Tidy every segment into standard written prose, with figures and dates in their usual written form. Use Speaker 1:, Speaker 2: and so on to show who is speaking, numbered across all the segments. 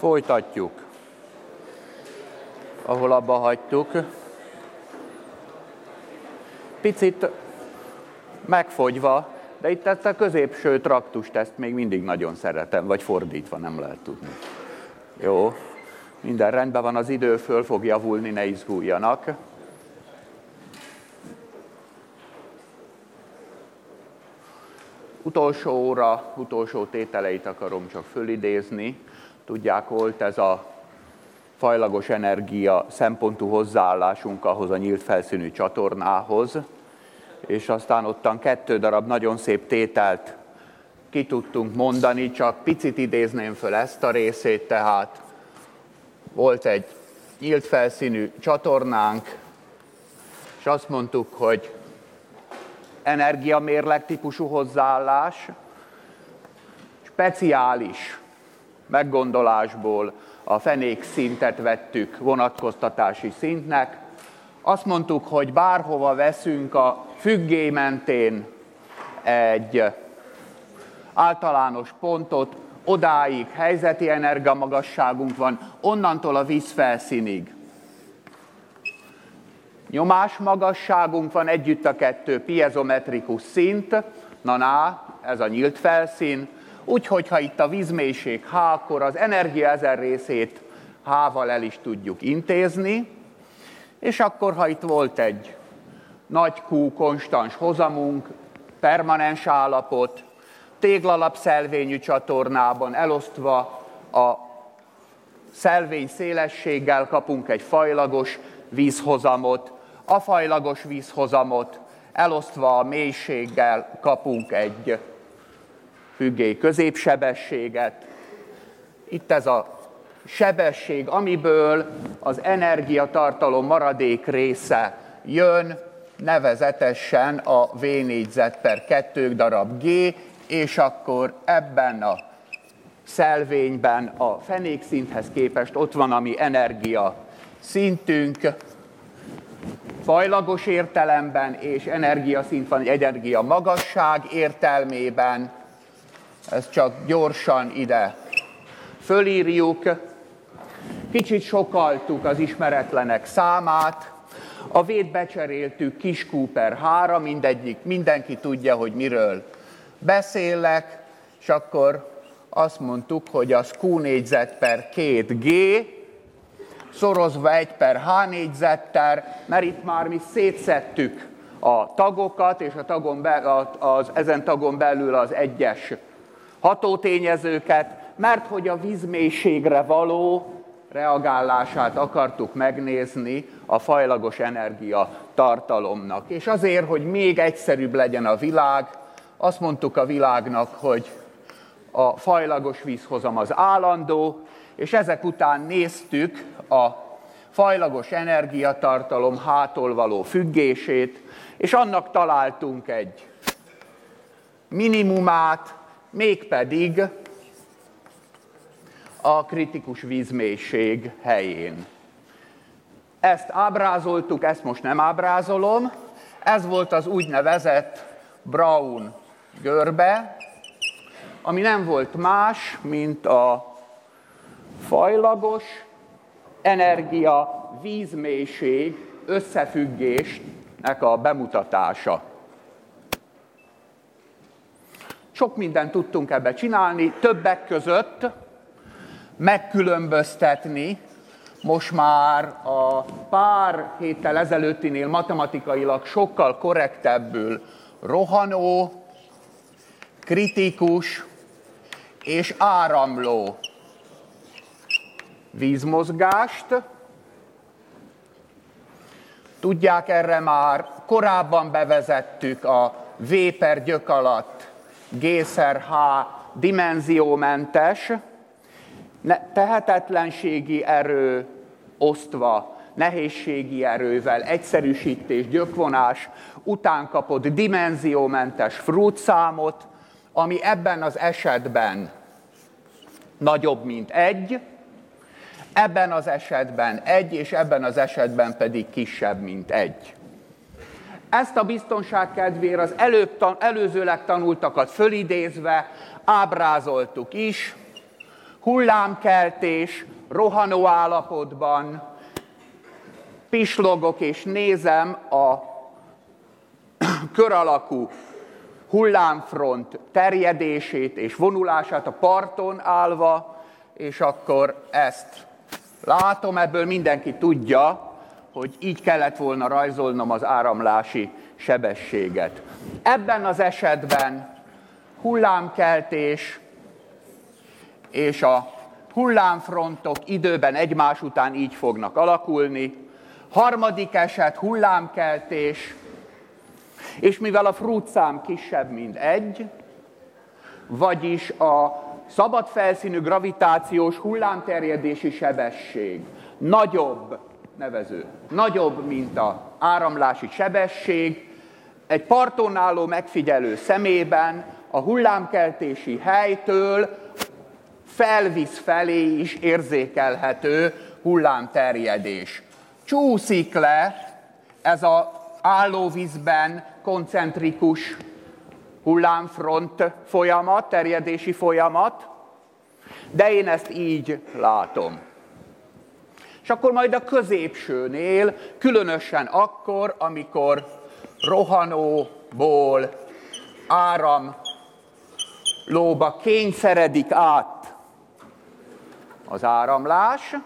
Speaker 1: Folytatjuk, ahol abba hagytuk. Picit megfogyva, de itt ezt a középső traktust, ezt még mindig nagyon szeretem, vagy fordítva, nem lehet tudni. Jó, minden rendben van, az idő föl fog javulni, ne izguljanak. Utolsó óra, utolsó tételeit akarom csak fölidézni. Tudják, volt ez a fajlagos energia szempontú hozzáállásunk ahhoz a nyílt felszínű csatornához, és aztán ottan 2 darab nagyon szép tételt ki tudtunk mondani, csak picit idézném föl ezt a részét, tehát volt egy nyílt felszínű csatornánk, és azt mondtuk, hogy energiamérleg típusú hozzáállás, speciális meggondolásból a fenék szintet vettük vonatkoztatási szintnek. Azt mondtuk, hogy bárhova veszünk a függély mentén egy általános pontot, odáig helyzeti energiamagasságunk van, onnantól a vízfelszínig nyomásmagasságunk van, együtt a 2 piezometrikus szint, ez a nyílt felszín, úgyhogy ha itt a vízmélység H, akkor az energia 1000 részét H-val el is tudjuk intézni, és akkor, ha itt volt egy nagy Q konstans hozamunk, permanens állapot, téglalapszelvényű csatornában elosztva a szelvény szélességgel kapunk egy fajlagos vízhozamot, a fajlagos vízhozamot elosztva a mélységgel kapunk egy függély középsebességet. Itt ez a sebesség, amiből az energiatartalom maradék része jön, nevezetesen a V négyzet per 2 darab G, és akkor ebben a szelvényben a fenékszinthez képest ott van a mi energia szintünk, fajlagos értelemben, és energiaszint van egy energia magasság értelmében. Ezt csak gyorsan ide fölírjuk. Kicsit sokaltuk az ismeretlenek számát. A V-t becseréltük kis Q per H-ra, mindenki tudja, hogy miről beszélek, és akkor azt mondtuk, hogy az Q négyzet per 2G, szorozva 1 per H négyzettel, mert itt már mi szétszettük a tagokat, és ezen tagon belül az egyes hatótényezőket, mert hogy a vízmélységre való reagálását akartuk megnézni a fajlagos energia tartalomnak. És azért, hogy még egyszerűbb legyen a világ, azt mondtuk a világnak, hogy a fajlagos vízhozam az állandó, és ezek után néztük a fajlagos energiatartalom H-tól való függését, és annak találtunk egy minimumát, mégpedig a kritikus vízmélység helyén. Ezt ábrázoltuk, ezt most nem ábrázolom. Ez volt az úgynevezett Brown görbe, ami nem volt más, mint a fajlagos energia vízmélység összefüggésnek a bemutatása. Sok mindent tudtunk ebbe csinálni, többek között megkülönböztetni most már a pár héttel ezelőttinél matematikailag sokkal korrektebbül rohanó, kritikus és áramló vízmozgást. Tudják, erre már korábban bevezettük a V per gyök alatt G-szer H dimenziómentes, tehetetlenségi erő osztva nehézségi erővel, egyszerűsítés, gyökvonás után kapott dimenziómentes Fruit-számot, ami ebben az esetben nagyobb, mint 1, ebben az esetben 1, és ebben az esetben pedig kisebb, mint 1. Ezt a biztonság kedvéért az előzőleg tanultakat fölidézve ábrázoltuk is, hullámkeltés, rohanó állapotban, pislogok és nézem a kör alakú hullámfront terjedését és vonulását a parton állva, és akkor ezt látom, ebből mindenki tudja, hogy így kellett volna rajzolnom az áramlási sebességet. Ebben az esetben hullámkeltés és a hullámfrontok időben egymás után így fognak alakulni. Harmadik eset hullámkeltés, és mivel a fruitszám kisebb, mint 1, vagyis a szabad felszínű gravitációs hullámterjedési sebesség nagyobb, mint az áramlási sebesség, egy parton álló megfigyelő szemében a hullámkeltési helytől felvisz felé is érzékelhető hullámterjedés. Csúszik le ez az állóvízben koncentrikus hullámfront folyamat, terjedési folyamat, de én ezt így látom. És akkor majd a középsőnél, különösen akkor, amikor rohanóból áramlóba kényszeredik át az áramlás,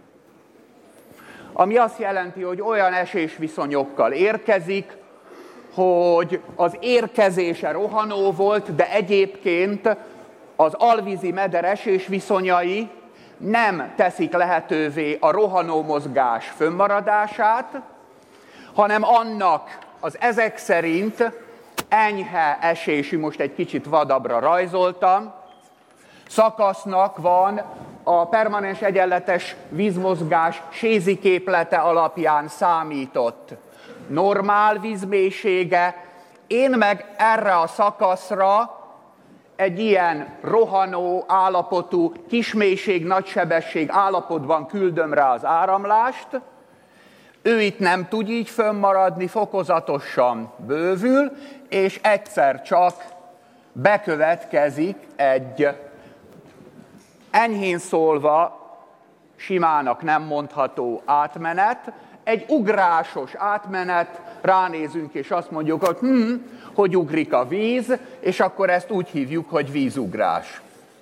Speaker 1: ami azt jelenti, hogy olyan esésviszonyokkal érkezik, hogy az érkezése rohanó volt, de egyébként az alvízi meder esésviszonyai nem teszik lehetővé a rohanó mozgás fönnmaradását, hanem annak az ezek szerint enyhe esésű, most egy kicsit vadabbra rajzoltam, szakasznak van a permanens egyenletes vízmozgás sézi képlete alapján számított normál vízmélysége, én meg erre a szakaszra egy ilyen rohanó állapotú, kismélység, nagysebesség állapotban küldöm rá az áramlást, ő itt nem tud így fönnmaradni, fokozatosan bővül, és egyszer csak bekövetkezik egy enyhén szólva simának nem mondható átmenet, egy ugrásos átmenet, ránézünk és azt mondjuk, hogy ugrik a víz, és akkor ezt úgy hívjuk, hogy vízugrás.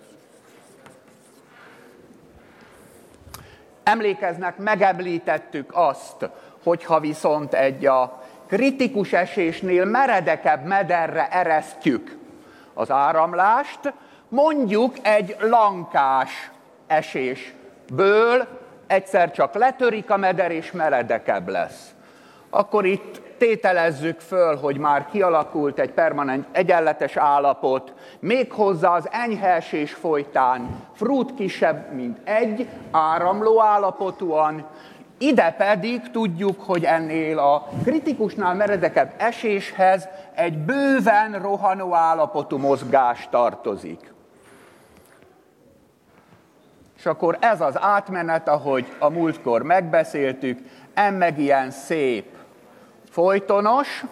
Speaker 1: Emlékeznek, megemlítettük azt, hogyha viszont egy a kritikus esésnél meredekebb mederre eresztjük az áramlást, mondjuk egy lankás esésből egyszer csak letörik a meder és meredekebb lesz. Akkor itt tételezzük föl, hogy már kialakult egy permanens egyenletes állapot, méghozzá az enyhe esés folytán frút kisebb, mint 1, áramló állapotúan, ide pedig tudjuk, hogy ennél a kritikusnál meredekebb eséshez egy bőven rohanó állapotú mozgás tartozik. És akkor ez az átmenet, ahogy a múltkor megbeszéltük, meg ilyen szép, folytonos,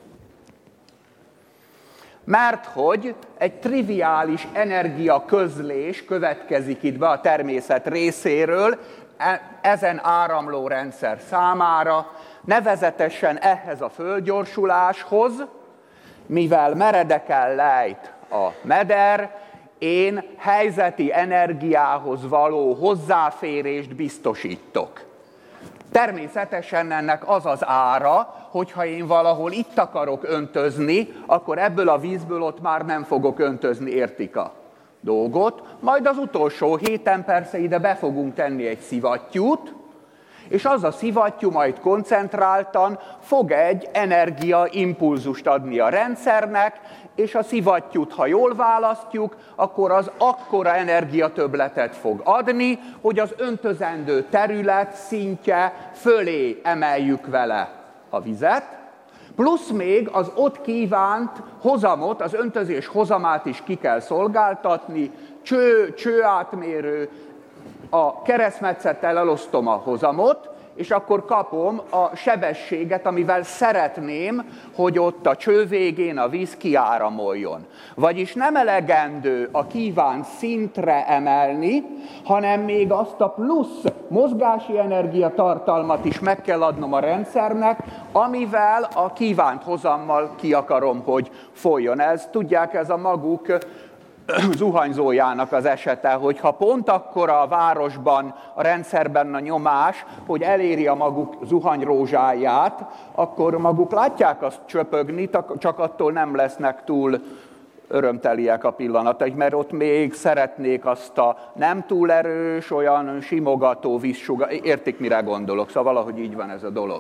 Speaker 1: mert hogy egy triviális energiaközlés következik itt be a természet részéről ezen áramló rendszer számára, nevezetesen ehhez a földgyorsuláshoz, mivel meredeken lejt a meder, én helyzeti energiához való hozzáférést biztosítok. Természetesen ennek az az ára, hogyha én valahol itt akarok öntözni, akkor ebből a vízből ott már nem fogok öntözni, értik a dolgot. Majd az utolsó héten persze ide be fogunk tenni egy szivattyút, és az a szivattyú majd koncentráltan fog egy energiaimpulzust adni a rendszernek, és a szivattyút, ha jól választjuk, akkor az akkora energiatöbbletet fog adni, hogy az öntözendő terület szintje fölé emeljük vele a vizet, plusz még az ott kívánt hozamot, az öntözés hozamát is ki kell szolgáltatni, cső átmérő, a keresztmetszettel elosztom a hozamot, és akkor kapom a sebességet, amivel szeretném, hogy ott a cső végén a víz kiáramoljon. Vagyis nem elegendő a kívánt szintre emelni, hanem még azt a plusz mozgási energiatartalmat is meg kell adnom a rendszernek, amivel a kívánt hozammal ki akarom, hogy folyjon. Tudják, ez a maguk zuhanyzójának az esete, hogyha pont akkora a városban, a rendszerben a nyomás, hogy eléri a maguk zuhanyrózsáját, akkor maguk látják azt csöpögni, csak attól nem lesznek túl örömteliek a pillanatok, mert ott még szeretnék azt a nem túl erős, olyan simogató vízsugar, értik, mire gondolok, szóval valahogy így van ez a dolog.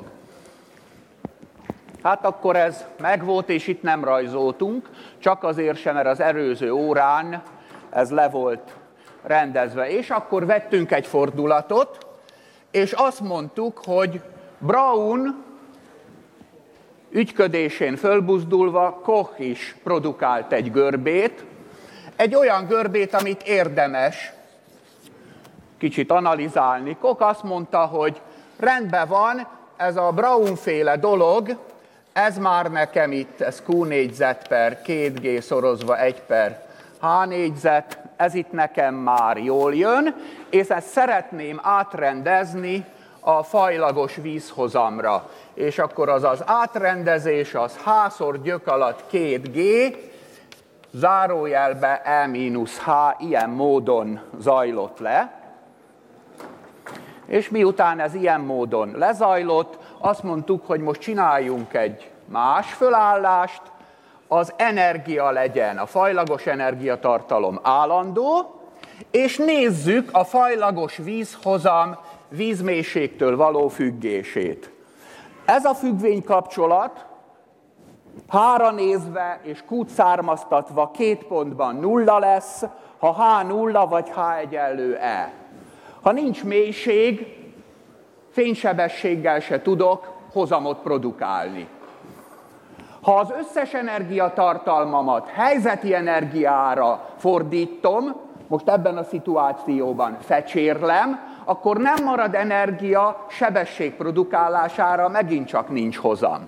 Speaker 1: Hát akkor ez megvolt, és itt nem rajzoltunk, csak azért sem, mert az előző órán ez le volt rendezve. És akkor vettünk egy fordulatot, és azt mondtuk, hogy Braun ügyködésén fölbuzdulva Koch is produkált egy görbét, egy olyan görbét, amit érdemes kicsit analizálni. Koch azt mondta, hogy rendben van, ez a Braun-féle dolog, ez már nekem itt, ez Q négyzet per 2G szorozva 1 per H négyzet, ez itt nekem már jól jön, és ezt szeretném átrendezni a fajlagos vízhozamra. És akkor az átrendezés az H gyök alatt 2G, zárójelbe E-H, ilyen módon zajlott le. És miután ez ilyen módon lezajlott, azt mondtuk, hogy most csináljunk egy más fölállást, az energia legyen, a fajlagos energiatartalom állandó, és nézzük a fajlagos vízhozam vízmélységtől való függését. Ez a függvénykapcsolat H-ra nézve és Q-t származtatva 2 pontban nulla lesz, ha H nulla vagy H egyenlő E. Ha nincs mélység, fénysebességgel se tudok hozamot produkálni. Ha az összes energiatartalmamat helyzeti energiára fordítom, most ebben a szituációban fecsérlem, akkor nem marad energia sebesség produkálására, megint csak nincs hozam.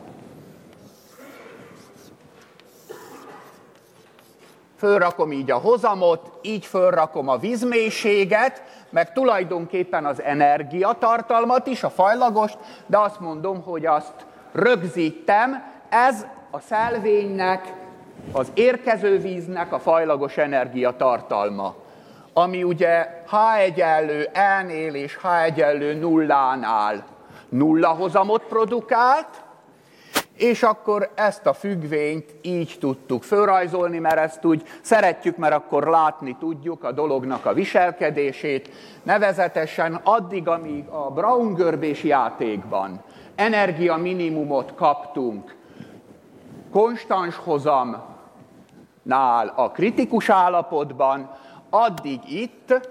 Speaker 1: Fölrakom így a hozamot, így fölrakom a vízmélységet, meg tulajdonképpen az energiatartalmat is, a fajlagost, de azt mondom, hogy azt rögzítem, ez a szelvénynek, az érkező víznek a fajlagos energiatartalma, ami ugye H egyenlő E-nél és H egyenlő nullánál nulla hozamot produkált, és akkor ezt a függvényt így tudtuk fölrajzolni, mert ezt úgy szeretjük, mert akkor látni tudjuk a dolognak a viselkedését, nevezetesen addig, amíg a Braun-görbés játékban energia minimumot kaptunk konstans hozamnál a kritikus állapotban, addig itt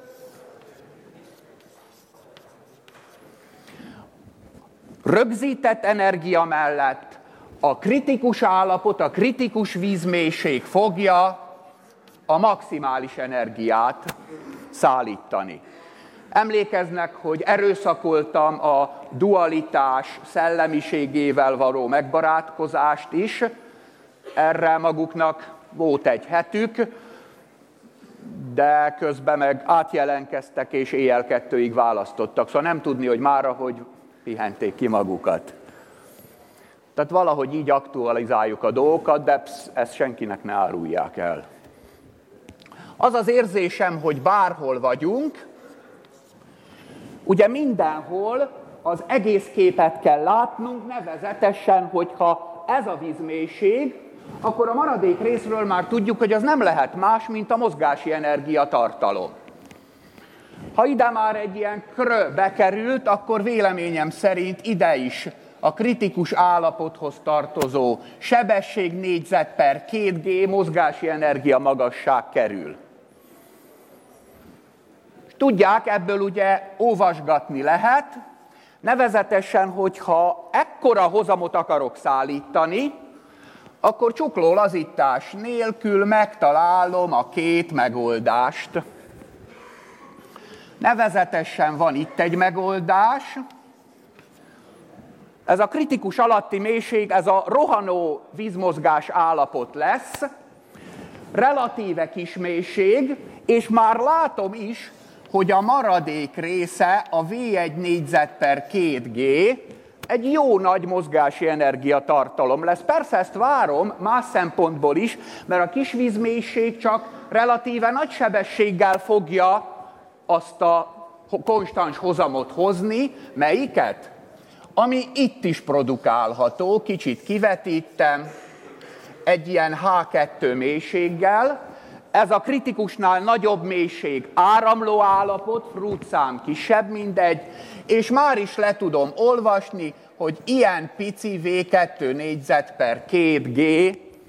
Speaker 1: rögzített energia mellett a kritikus állapot, a kritikus vízmélység fogja a maximális energiát szállítani. Emlékeznek, hogy erőszakoltam a dualitás szellemiségével való megbarátkozást is. Erre maguknak volt egy hetük, de közben meg átjelenkeztek és éjjel 2-ig választottak. Szóval nem tudni, hogy mára, hogy pihenték ki magukat. Tehát valahogy így aktualizáljuk a dolgokat, de ezt senkinek ne árulják el. Az az érzésem, hogy bárhol vagyunk, ugye mindenhol az egész képet kell látnunk, nevezetesen, hogyha ez a vízmélység, akkor a maradék részről már tudjuk, hogy az nem lehet más, mint a mozgási energiatartalom. Ha ide már egy ilyen krö bekerült, akkor véleményem szerint ide is a kritikus állapothoz tartozó sebesség négyzet per 2G mozgási energia magasság kerül. Tudják, ebből ugye óvasgatni lehet, nevezetesen, hogyha ekkora hozamot akarok szállítani, akkor csuklólazítás nélkül megtalálom a 2 megoldást. Nevezetesen van itt egy megoldás, Ez a kritikus alatti mélység, ez a rohanó vízmozgás állapot lesz, relatíve kis mélység, és már látom is, hogy a maradék része, a V1 négyzet per 2G, egy jó nagy mozgási energiatartalom lesz. Persze ezt várom más szempontból is, mert a kis vízmélység csak relatíve nagy sebességgel fogja azt a konstans hozamot hozni. Melyiket? Ami itt is produkálható, kicsit kivetítem, egy ilyen H2 mélységgel. Ez a kritikusnál nagyobb mélység, áramló állapot, Fruit-szám kisebb, mindegy, és már is le tudom olvasni, hogy ilyen pici V2 négyzet per 2G,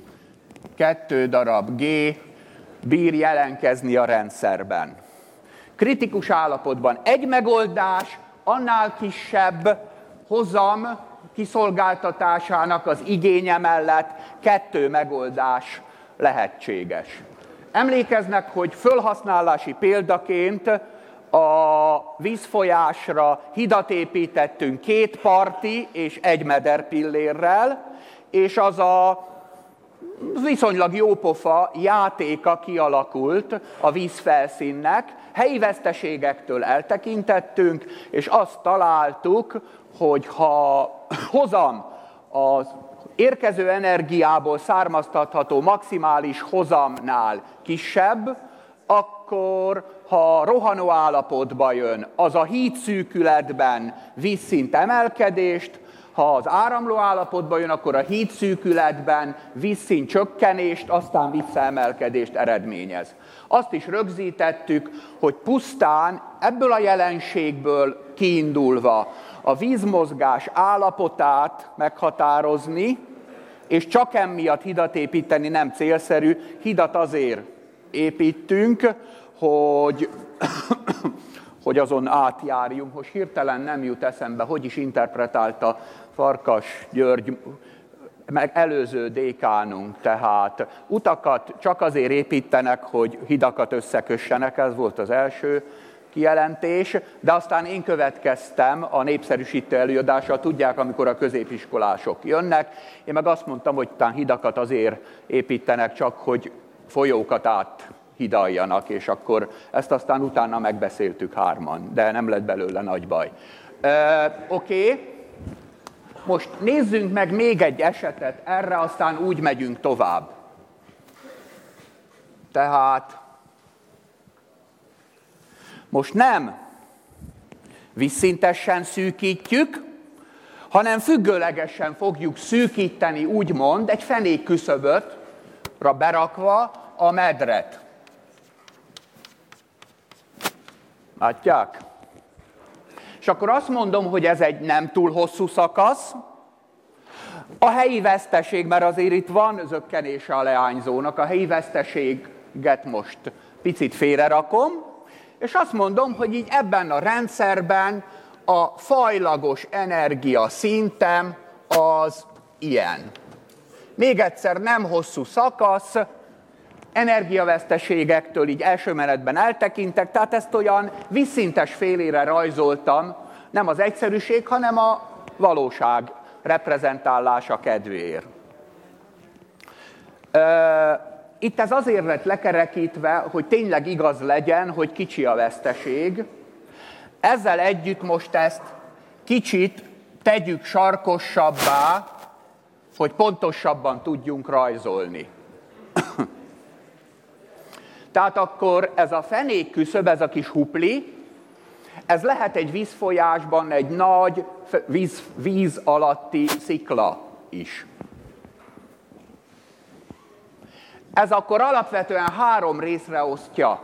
Speaker 1: 2 darab G bír jelenkezni a rendszerben. Kritikus állapotban egy megoldás, annál kisebb hozam kiszolgáltatásának az igénye mellett 2 megoldás lehetséges. Emlékeznek, hogy fölhasználási példaként a vízfolyásra hidat építettünk 2 parti és 1 mederpillérrel, és az a viszonylag jópofa játéka kialakult a vízfelszínnek, helyi veszteségektől eltekintettünk, és azt találtuk, hogy ha hozam az érkező energiából származtatható maximális hozamnál kisebb, akkor ha rohanó állapotba jön, az a hídszűkületben vízszint emelkedést, ha az áramló állapotba jön, akkor a hídszűkületben vízszint csökkenést, aztán visszaemelkedést eredményez. Azt is rögzítettük, hogy pusztán ebből a jelenségből kiindulva a vízmozgás állapotát meghatározni, és csak emiatt hidat építeni nem célszerű. Hidat azért építünk, hogy azon átjárjunk. Most hirtelen nem jut eszembe, hogy is interpretálta Farkas György, meg előző dékánunk, tehát utakat csak azért építenek, hogy hidakat összekössenek, ez volt az első kijelentés, de aztán én következtem a népszerűsítő előadással, tudják, amikor a középiskolások jönnek, én meg azt mondtam, hogy talán hidakat azért építenek csak, hogy folyókat áthidaljanak, és akkor ezt aztán utána megbeszéltük 3-an, de nem lett belőle nagy baj. Oké. Most nézzünk meg még egy esetet erre, aztán úgy megyünk tovább. Tehát most nem vízszintesen szűkítjük, hanem függőlegesen fogjuk szűkíteni, úgymond, egy fenékküszöbötre berakva a medret. Látják? És akkor azt mondom, hogy ez egy nem túl hosszú szakasz. A helyi veszteség, mert azért itt van zökkenése a leányzónak, a helyi veszteséget most picit félrerakom, és azt mondom, hogy így ebben a rendszerben a fajlagos energia szintem az ilyen. Még egyszer nem hosszú szakasz, energiaveszteségektől így első menetben eltekintek, tehát ezt olyan vízszintes félére rajzoltam, nem az egyszerűség, hanem a valóság reprezentálása kedvéért. Itt ez azért lett lekerekítve, hogy tényleg igaz legyen, hogy kicsi a veszteség. Ezzel együtt most ezt kicsit tegyük sarkosabbá, hogy pontosabban tudjunk rajzolni. Tehát akkor ez a fenékküszöb, ez a kis hupli, ez lehet egy vízfolyásban egy nagy víz alatti szikla is. Ez akkor alapvetően 3 részre osztja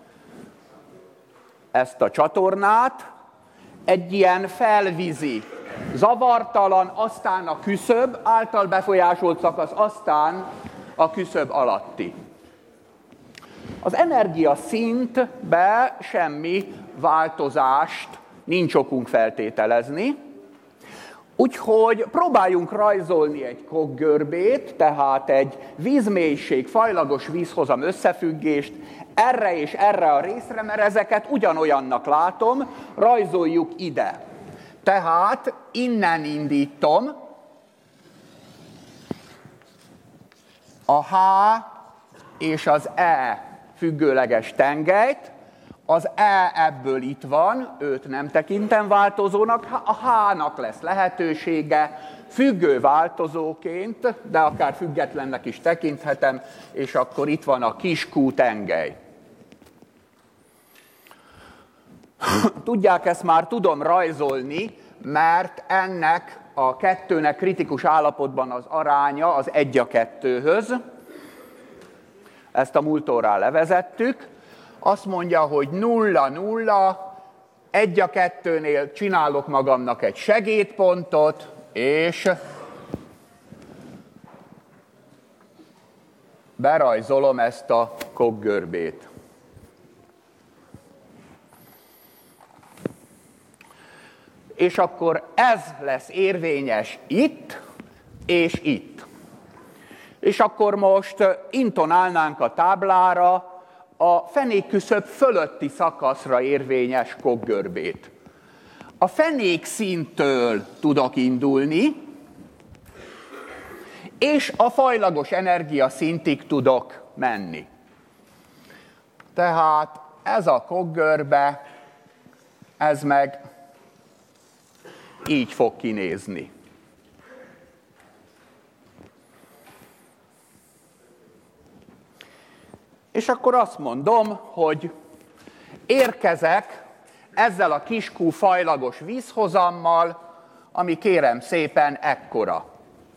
Speaker 1: ezt a csatornát, egy ilyen felvízi, zavartalan, aztán a küszöb által befolyásolt szakasz, aztán a küszöb alatti. Az energiaszintbe semmi változást nincs okunk feltételezni, úgyhogy próbáljunk rajzolni egy kokkgörbét, tehát egy vízmélység, fajlagos vízhozam összefüggést erre és erre a részre, mert ezeket ugyanolyannak látom, rajzoljuk ide. Tehát innen indítom a H és az E függőleges tengelyt, az E ebből itt van, őt nem tekintem változónak, a H-nak lesz lehetősége függő változóként, de akár függetlennek is tekinthetem, és akkor itt van a kis Q tengely. Tudják, ezt már tudom rajzolni, mert ennek a kettőnek kritikus állapotban az aránya az 1:2-höz. Ezt a múlt órán levezettük. Azt mondja, hogy 0, 0, 1:2-nél csinálok magamnak egy segédpontot, és berajzolom ezt a Koch-görbét. És akkor ez lesz érvényes itt és itt. És akkor most intonálnánk a táblára a fenékküszöb fölötti szakaszra érvényes Koch-görbét. A fenékszínttől tudok indulni, és a fajlagos energiaszintig tudok menni. Tehát ez a Koch-görbe, ez meg így fog kinézni. És akkor azt mondom, hogy érkezek ezzel a kis Q fajlagos vízhozammal, ami kérem szépen ekkora.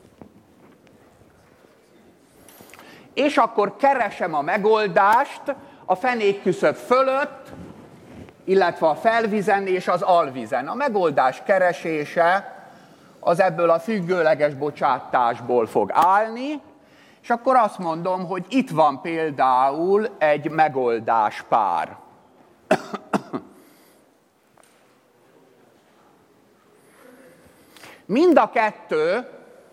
Speaker 1: És akkor keresem a megoldást a fenékküszöb fölött, illetve a felvizen és az alvizen. A megoldás keresése az ebből a függőleges bocsátásból fog állni, és akkor azt mondom, hogy itt van például egy megoldáspár. Mind a kettő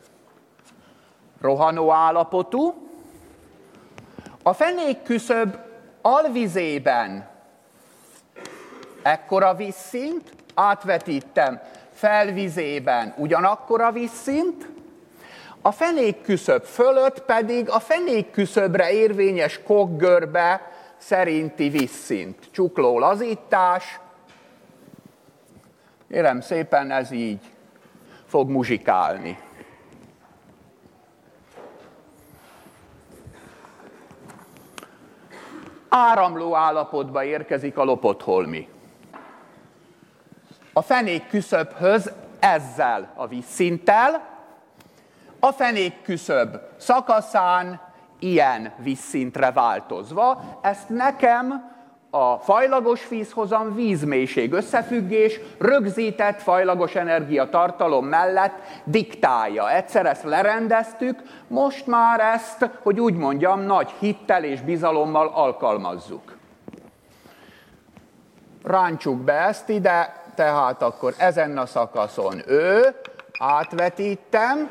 Speaker 1: rohanó állapotú. A fenékküszöb alvizében ekkora vízszint, átvetítem, felvizében ugyanakkora vízszint, a fenékküszöb fölött pedig a fenékküszöbre érvényes Koch-görbe szerinti vízszint. Csukló lazítás, kérem szépen, ez így fog muzsikálni. Áramló állapotba érkezik a Lopott-holmi. A fenékküszöbhöz ezzel a vízszinttel, a fenékküszöb szakaszán ilyen vízszintre változva. Ezt nekem a fajlagos vízhozam vízmélység összefüggés rögzített fajlagos energiatartalom mellett diktálja. Egyszer ezt lerendeztük, most már ezt, hogy úgy mondjam, nagy hittel és bizalommal alkalmazzuk. Rántsuk be ezt ide, tehát akkor ezen a szakaszon ő, átvetítem,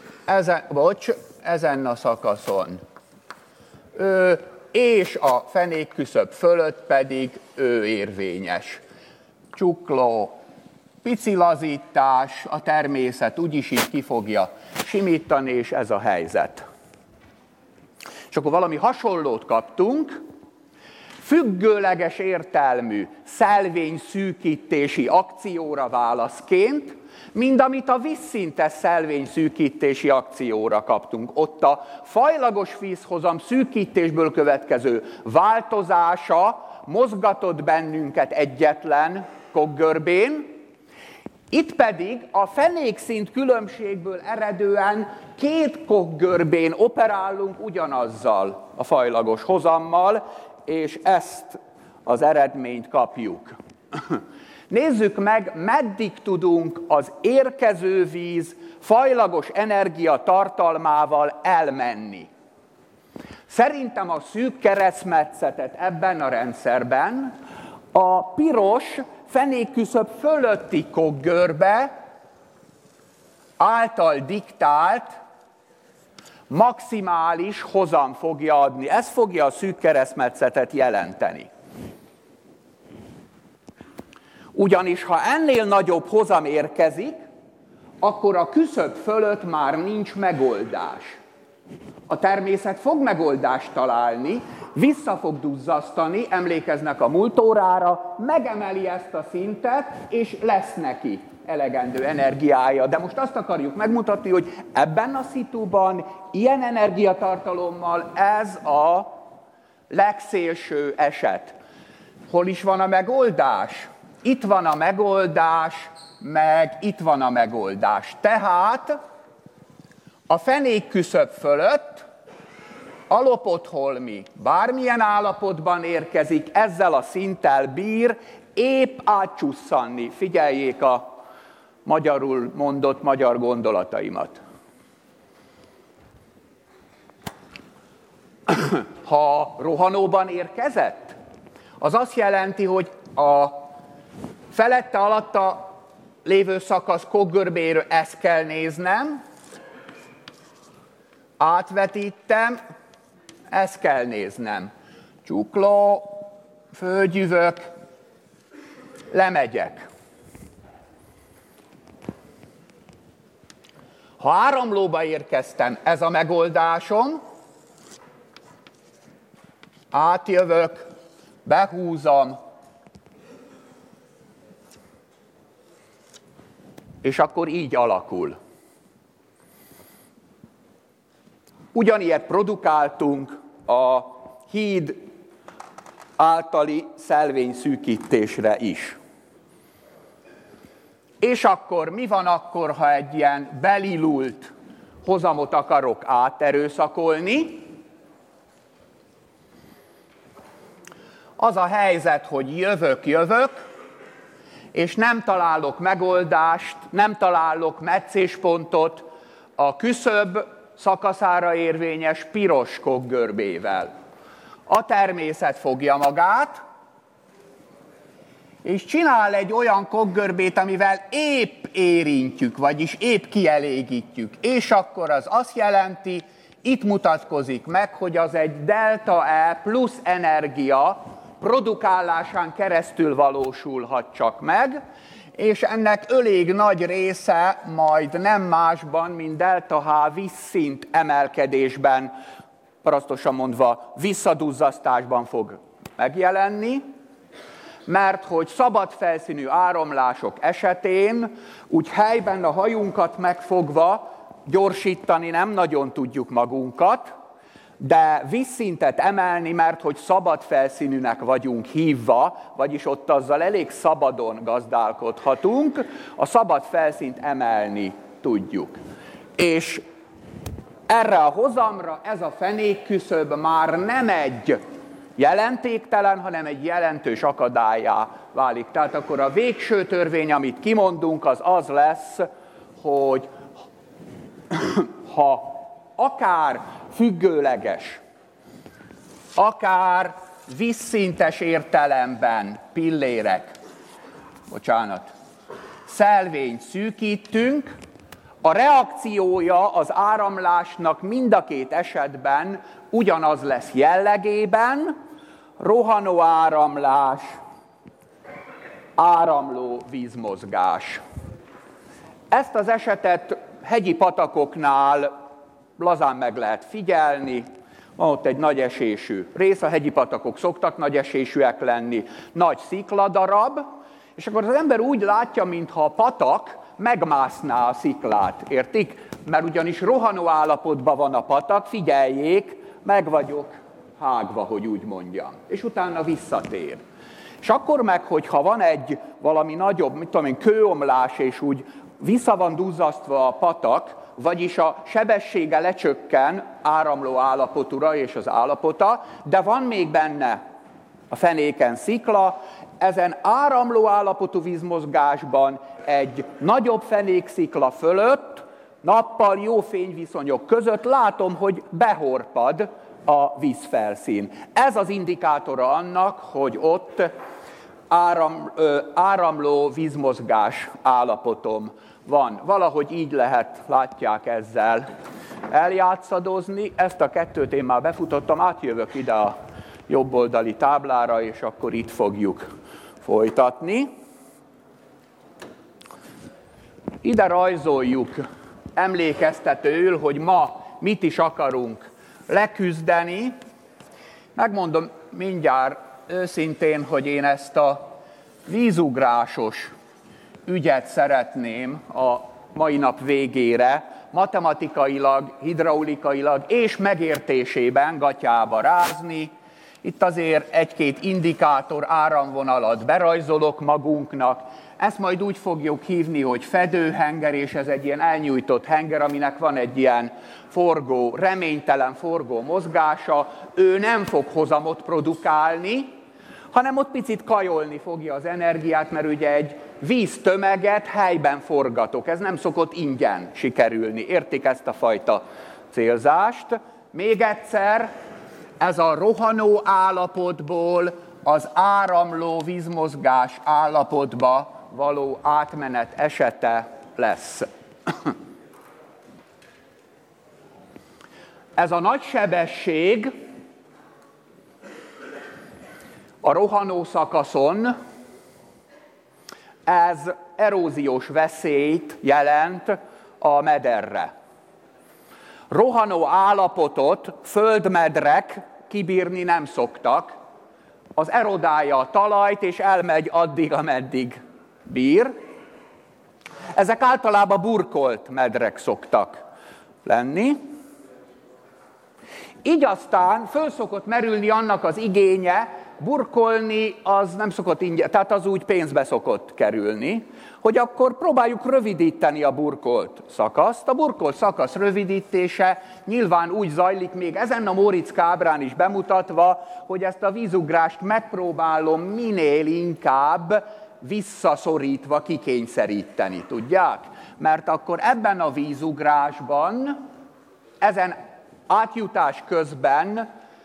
Speaker 1: ezen a szakaszon ő, és a fenékküszöb fölött pedig ő érvényes. Csukló, pici lazítás, a természet úgyis így ki fogja simítani, és ez a helyzet. És akkor valami hasonlót kaptunk, függőleges értelmű szelvényszűkítési akcióra válaszként, mint amit a vízszintes szelvényszűkítési akcióra kaptunk. Ott a fajlagos vízhozam szűkítésből következő változása mozgatott bennünket egyetlen Koch-görbén, itt pedig a fenékszint különbségből eredően két Koch-görbén operálunk ugyanazzal a fajlagos hozammal, és ezt az eredményt kapjuk. Nézzük meg, meddig tudunk az érkező víz fajlagos energia tartalmával elmenni. Szerintem a szűk keresztmetszetet ebben a rendszerben a piros fenékküszöb fölötti Koch-görbe által diktált maximális hozam fogja adni. Ez fogja a szűk keresztmetszetet jelenteni. Ugyanis ha ennél nagyobb hozam érkezik, akkor a küszöb fölött már nincs megoldás. A természet fog megoldást találni, vissza fog duzzasztani, emlékeznek a múlt órára, megemeli ezt a szintet, és lesz neki elegendő energiája. De most azt akarjuk megmutatni, hogy ebben a szituban, ilyen energiatartalommal ez a legszélső eset. Hol is van a megoldás? Itt van a megoldás, meg itt van a megoldás. Tehát a fenékküszöb fölött a lopott holmi bármilyen állapotban érkezik, ezzel a szinttel bír épp átcsusszanni. Figyeljék a magyarul mondott magyar gondolataimat. Ha rohanóban érkezett, az azt jelenti, hogy a felette alatta lévő szakasz kokgörbéről ezt kell néznem, átvetítem, ezt kell néznem. Csukló, földjüvök, lemegyek. Ha áramlóba érkeztem, ez a megoldásom, átjövök, behúzom, és akkor így alakul. Ugyanilyet produkáltunk a híd általi szelvényszűkítésre is. És akkor mi van akkor, ha egy ilyen belilult hozamot akarok áterőszakolni? Az a helyzet, hogy jövök, és nem találok megoldást, nem találok meccéspontot a küszöb szakaszára érvényes piros kokgörbével. A természet fogja magát, és csinál egy olyan kokgörbét, amivel épp érintjük, vagyis épp kielégítjük. És akkor az azt jelenti, itt mutatkozik meg, hogy az egy delta E plusz energia produkálásán keresztül valósulhat csak meg, és ennek elég nagy része majd nem másban, mint delta H vízszint emelkedésben, parasztosan mondva visszaduzzasztásban fog megjelenni, mert hogy szabad felszínű áramlások esetén úgy helyben a hajunkat megfogva gyorsítani nem nagyon tudjuk magunkat, de vízszintet emelni, mert hogy szabad felszínűnek vagyunk hívva, vagyis ott azzal elég szabadon gazdálkodhatunk, a szabad felszínt emelni tudjuk. És erre a hozamra ez a fenékküszöb már nem egy jelentéktelen, hanem egy jelentős akadállyá válik. Tehát akkor a végső törvény, amit kimondunk, az az lesz, hogy ha akár függőleges, akár vízszintes értelemben szelvényt szűkítünk, a reakciója az áramlásnak mind a két esetben ugyanaz lesz jellegében, rohanó áramlás, áramló vízmozgás. Ezt az esetet hegyi patakoknál lazán meg lehet figyelni, van ott egy nagy esésű rész, a hegyi patakok szoktak nagy esésűek lenni, nagy szikladarab, és akkor az ember úgy látja, mintha a patak megmászná a sziklát, értik? Mert ugyanis rohanó állapotban van a patak, figyeljék, meg vagyok hágva, hogy úgy mondjam, és utána visszatér. És akkor meg, hogyha van egy valami nagyobb, mit tudom én, kőomlás, és úgy vissza van duzzasztva a patak, vagyis a sebessége lecsökken áramló állapotúra és az állapota, de van még benne a fenéken szikla, ezen áramló állapotú vízmozgásban egy nagyobb fenékszikla fölött, nappal jó fényviszonyok között látom, hogy behorpad a vízfelszín. Ez az indikátora annak, hogy ott áramló vízmozgás állapotom van. Valahogy így lehet, látják, ezzel eljátszadozni. Ezt a kettőt én már befutottam, átjövök ide a jobboldali táblára, és akkor itt fogjuk folytatni. Ide rajzoljuk emlékeztetőül, hogy ma mit is akarunk leküzdeni. Megmondom mindjárt őszintén, hogy én ezt a vízugrásos ügyet szeretném a mai nap végére matematikailag, hidraulikailag és megértésében gatyába rázni. Itt azért egy-két indikátor áramvonalat berajzolok magunknak. Ezt majd úgy fogjuk hívni, hogy fedőhenger, és ez egy ilyen elnyújtott henger, aminek van egy ilyen forgó, reménytelen forgó mozgása. Ő nem fog hozamot produkálni, hanem ott picit kajolni fogja az energiát, mert ugye egy víztömeget helyben forgatok. Ez nem szokott ingyen sikerülni. Értik ezt a fajta célzást? Még egyszer, ez a rohanó állapotból az áramló vízmozgás állapotba való átmenet esete lesz. Ez a nagy sebesség a rohanó szakaszon, ez eróziós veszélyt jelent a mederre. Rohanó állapotot földmedrek kibírni nem szoktak, az erodálja a talajt, és elmegy addig, ameddig bír. Ezek általában burkolt medrek szoktak lenni. Így aztán föl szokott merülni annak az igénye, burkolni az nem szokott ingyen, tehát az úgy pénzbe szokott kerülni, hogy akkor próbáljuk rövidíteni a burkolt szakaszt. A burkolt szakasz rövidítése nyilván úgy zajlik, még ezen a Móriczka ábrán is bemutatva, hogy ezt a vízugrást megpróbálom minél inkább visszaszorítva kikényszeríteni, tudják? Mert akkor ebben a vízugrásban, ezen átjutás közben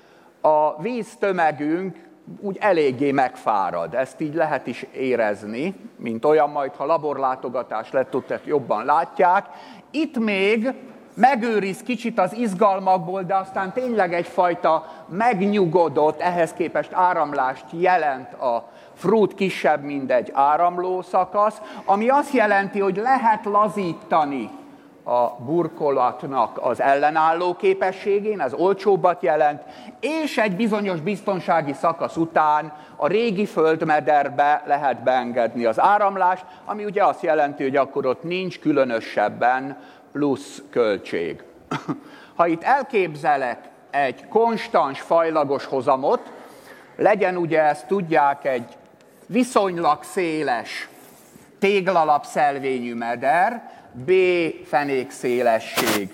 Speaker 1: a víztömegünk úgy eléggé megfárad. Ezt így lehet is érezni, mint olyan majd, ha laborlátogatás lett, ott jobban látják. Itt még megőriz kicsit az izgalmakból, de aztán tényleg egyfajta megnyugodott, ehhez képest áramlást jelent a frút kisebb, mint egy áramló szakasz, ami azt jelenti, hogy lehet lazítani a burkolatnak az ellenálló képességén, ez olcsóbbat jelent, és egy bizonyos biztonsági szakasz után a régi földmederbe lehet beengedni az áramlást, ami ugye azt jelenti, hogy akkor ott nincs különösebben plusz költség. Ha itt elképzelek egy konstans fajlagos hozamot, legyen ugye ezt tudják egy viszonylag széles téglalapszelvényű meder, B fenékszélesség,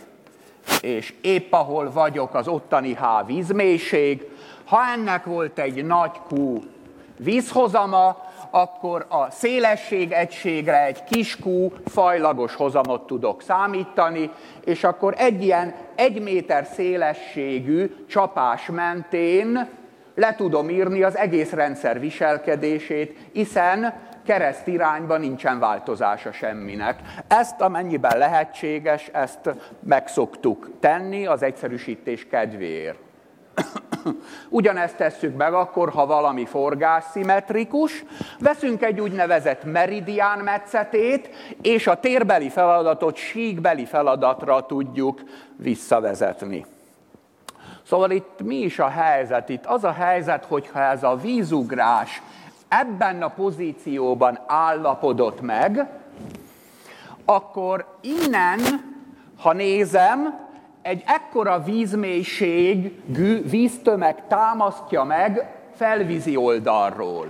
Speaker 1: és épp ahol vagyok az ottani H vízmélység. Ha ennek volt egy nagy Q vízhozama, akkor a szélesség egységre egy kis Q fajlagos hozamot tudok számítani, és akkor egy ilyen 1 méter szélességű csapás mentén le tudom írni az egész rendszer viselkedését, hiszen keresztirányban nincsen változása semminek. Ezt amennyiben lehetséges, ezt meg szoktuk tenni az egyszerűsítés kedvéért. Ugyanezt tesszük meg akkor, ha valami forgásszimmetrikus, veszünk egy úgynevezett meridián metszetét, és a térbeli feladatot síkbeli feladatra tudjuk visszavezetni. Szóval itt mi is a helyzet? Itt az a helyzet, hogyha ez a vízugrás ebben a pozícióban állapodott meg, akkor innen, ha nézem, egy ekkora vízmélységű víztömeg támasztja meg felvízi oldalról.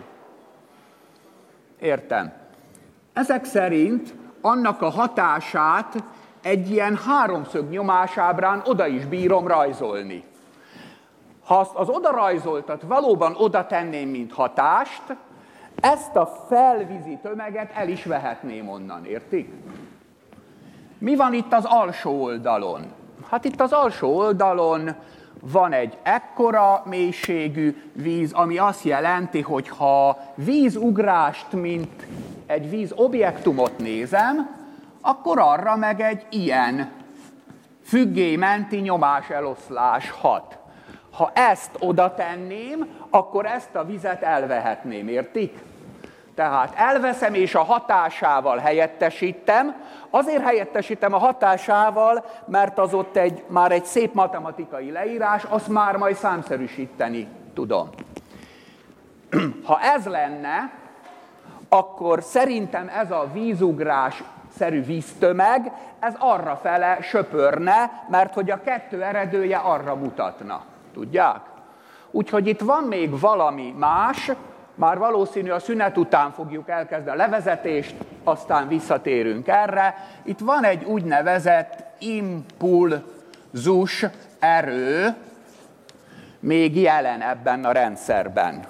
Speaker 1: Értem. Ezek szerint annak a hatását egy ilyen háromszög nyomásábrán oda is bírom rajzolni. Ha azt az odarajzoltat valóban oda tenném, mint hatást, ezt a felvízi tömeget el is vehetném onnan, értik? Mi van itt az alsó oldalon? Hát itt az alsó oldalon van egy ekkora mélységű víz, ami azt jelenti, hogy ha vízugrást, mint egy vízobjektumot nézem, akkor arra meg egy ilyen függélymenti nyomáseloszlás hat. Ha ezt oda tenném, akkor ezt a vizet elvehetném, értik? Tehát elveszem és a hatásával helyettesítem. Azért helyettesítem a hatásával, mert az ott már egy szép matematikai leírás, azt már majd számszerűsíteni tudom. Ha ez lenne, akkor szerintem ez a vízugrás-szerű víztömeg, ez arrafele söpörne, mert hogy a kettő eredője arra mutatna. Tudják? Úgyhogy itt van még valami más, már valószínű a szünet után fogjuk elkezdeni a levezetést, aztán visszatérünk erre. Itt van egy úgynevezett impulzus erő még jelen ebben a rendszerben.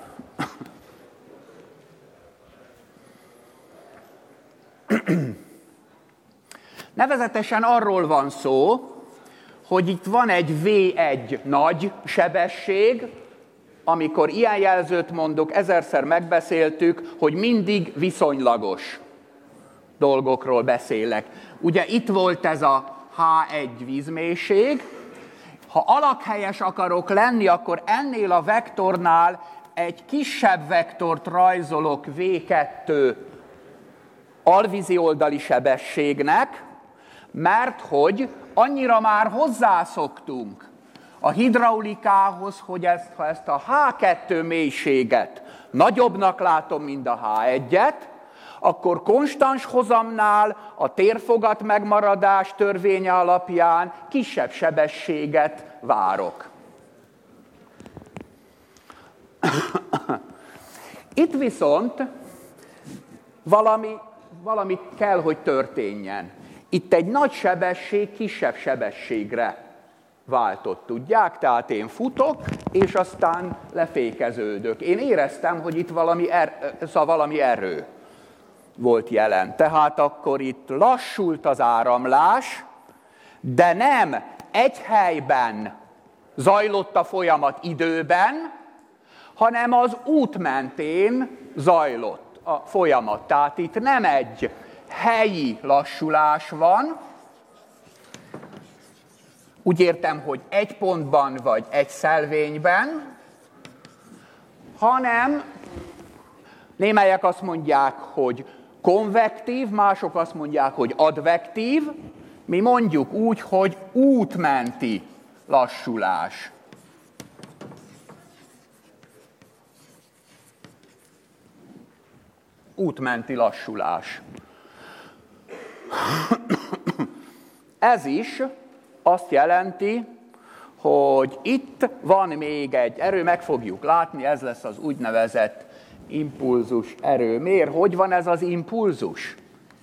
Speaker 1: Nevezetesen arról van szó, hogy itt van egy V1 nagy sebesség, amikor ilyen jelzőt mondok, ezerszer megbeszéltük, hogy mindig viszonylagos dolgokról beszélek. Ugye itt volt ez a H1 vízmélység. Ha alakhelyes akarok lenni, akkor ennél a vektornál egy kisebb vektort rajzolok V2 alvízi oldali sebességnek, mert hogy annyira már hozzászoktunk a hidraulikához, hogy ha ezt a H2 mélységet nagyobbnak látom, mint a H1-et, akkor konstans hozamnál a térfogat megmaradás törvénye alapján kisebb sebességet várok. Itt viszont valami kell, hogy történjen. Itt egy nagy sebesség kisebb sebességre váltott, tudják? Tehát én futok, és aztán lefékeződök. Én éreztem, hogy itt valami erő volt jelen. Tehát akkor itt lassult az áramlás, de nem egy helyben zajlott a folyamat időben, hanem az út mentén zajlott a folyamat. Tehát itt nem egy helyi lassulás van, úgy értem, hogy egy pontban vagy egy szelvényben, hanem némelyek azt mondják, hogy konvektív, mások azt mondják, hogy advektív, mi mondjuk úgy, hogy útmenti lassulás. Útmenti lassulás. Ez is azt jelenti, hogy itt van még egy erő, meg fogjuk látni, ez lesz az úgynevezett impulzus erő. Miért? Hogy van ez az impulzus?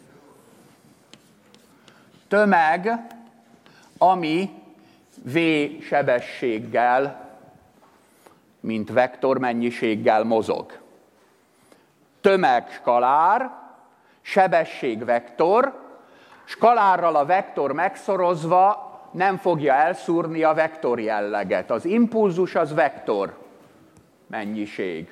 Speaker 1: Tömeg, ami v sebességgel, mint vektormennyiséggel mozog. Tömeg skalár, sebesség vektor, skalárral a vektor megszorozva nem fogja elszúrni a vektor jelleget. Az impulzus az vektor mennyiség.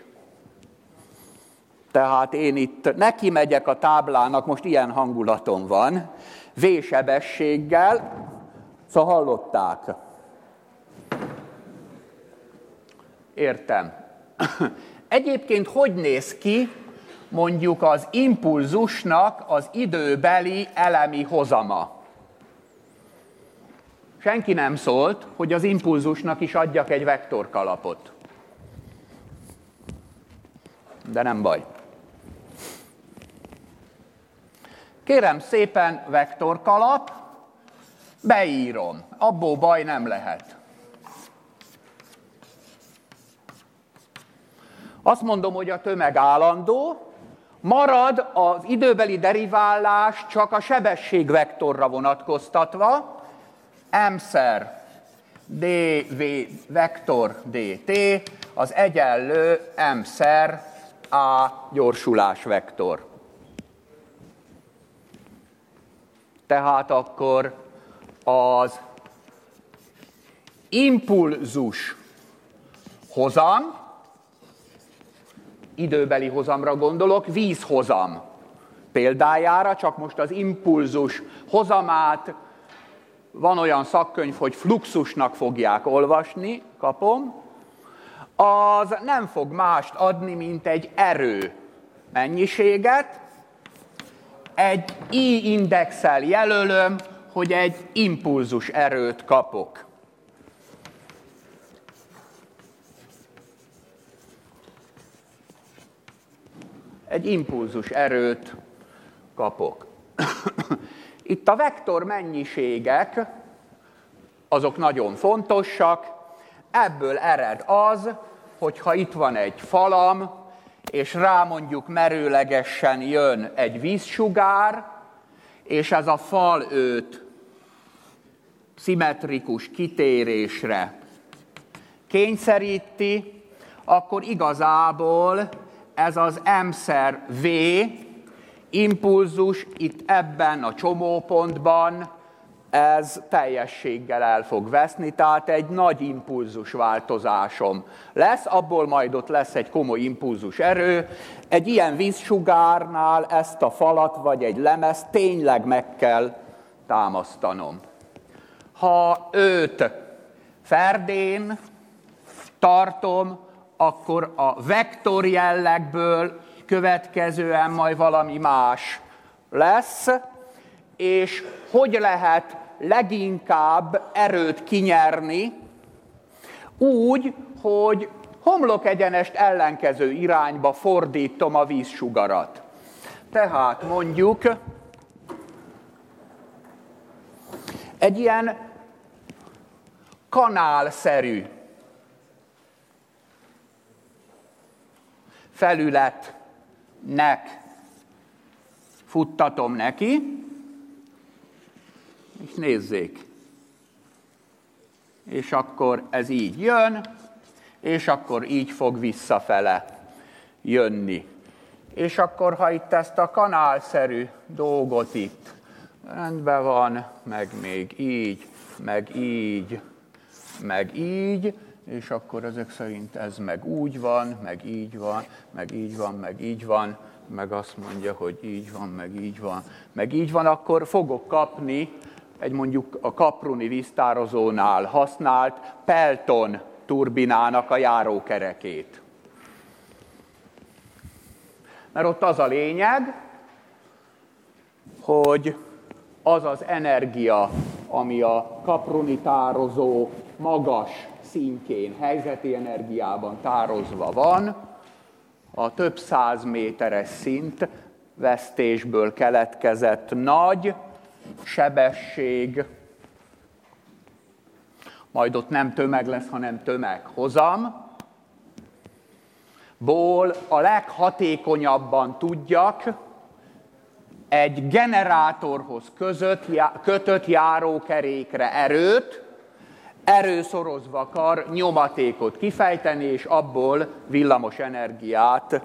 Speaker 1: Tehát én itt neki megyek a táblának, most ilyen hangulatom van, V-sebességgel, szóval hallották. Értem. Egyébként hogy néz ki mondjuk az impulzusnak az időbeli elemi hozama? Senki nem szólt, hogy az impulzusnak is adjak egy vektorkalapot. De nem baj. Kérem szépen, vektorkalap, beírom. Abból baj nem lehet. Azt mondom, hogy a tömeg állandó, marad az időbeli deriválás csak a sebességvektorra vonatkoztatva, m-szer dv vektor dt az egyenlő m-szer a gyorsulás vektor. Tehát akkor az impulzus hozam, időbeli hozamra gondolok, vízhozam példájára, csak most az impulzus hozamát van olyan szakkönyv, hogy fluxusnak fogják olvasni, kapom, az nem fog mást adni, mint egy erő. mennyiséget, egy I-indexel jelölöm, hogy egy impulzus erőt kapok. Egy impulzus erőt kapok. Itt a vektor mennyiségek, azok nagyon fontosak. Ebből ered az, hogyha itt van egy falam, és rá mondjuk merőlegesen jön egy vízsugár, és ez a fal őt szimmetrikus kitérésre kényszeríti, akkor igazából ez az M-szer V impulzus itt ebben a csomópontban, ez teljességgel el fog veszni, tehát egy nagy impulzus változásom lesz, abból majd ott lesz egy komoly impulzus erő. Egy ilyen vízsugárnál ezt a falat vagy egy lemezt tényleg meg kell támasztanom. Ha őt ferdén tartom, akkor a vektor jellegből következően majd valami más lesz, és hogy lehet leginkább erőt kinyerni? Úgy, hogy homlokegyenest ellenkező irányba fordítom a vízsugarat. Tehát mondjuk egy ilyen kanálszerű felületnek futtatom neki, és nézzék. És akkor ez így jön, és akkor így fog visszafele jönni. És akkor, ha itt ezt a kanálszerű dolgot itt rendben van, meg még így, meg így, meg így, és akkor ezek szerint ez meg úgy van, meg így van, meg így van, meg így van, meg azt mondja, hogy így van, meg így van, meg így van, akkor fogok kapni egy mondjuk a kapruni víztározónál használt Pelton turbinának a járókerekét. Mert ott az a lényeg, hogy az az energia, ami a kapruni tározó magas szintjén, helyzeti energiában tározva van, a több száz méteres szint vesztésből keletkezett nagy sebesség, majd ott nem tömeg lesz, hanem tömeghozam, ból a leghatékonyabban tudjak egy generátorhoz kötött járókerékre erőt, erőszorozva akar nyomatékot kifejteni, és abból villamos energiát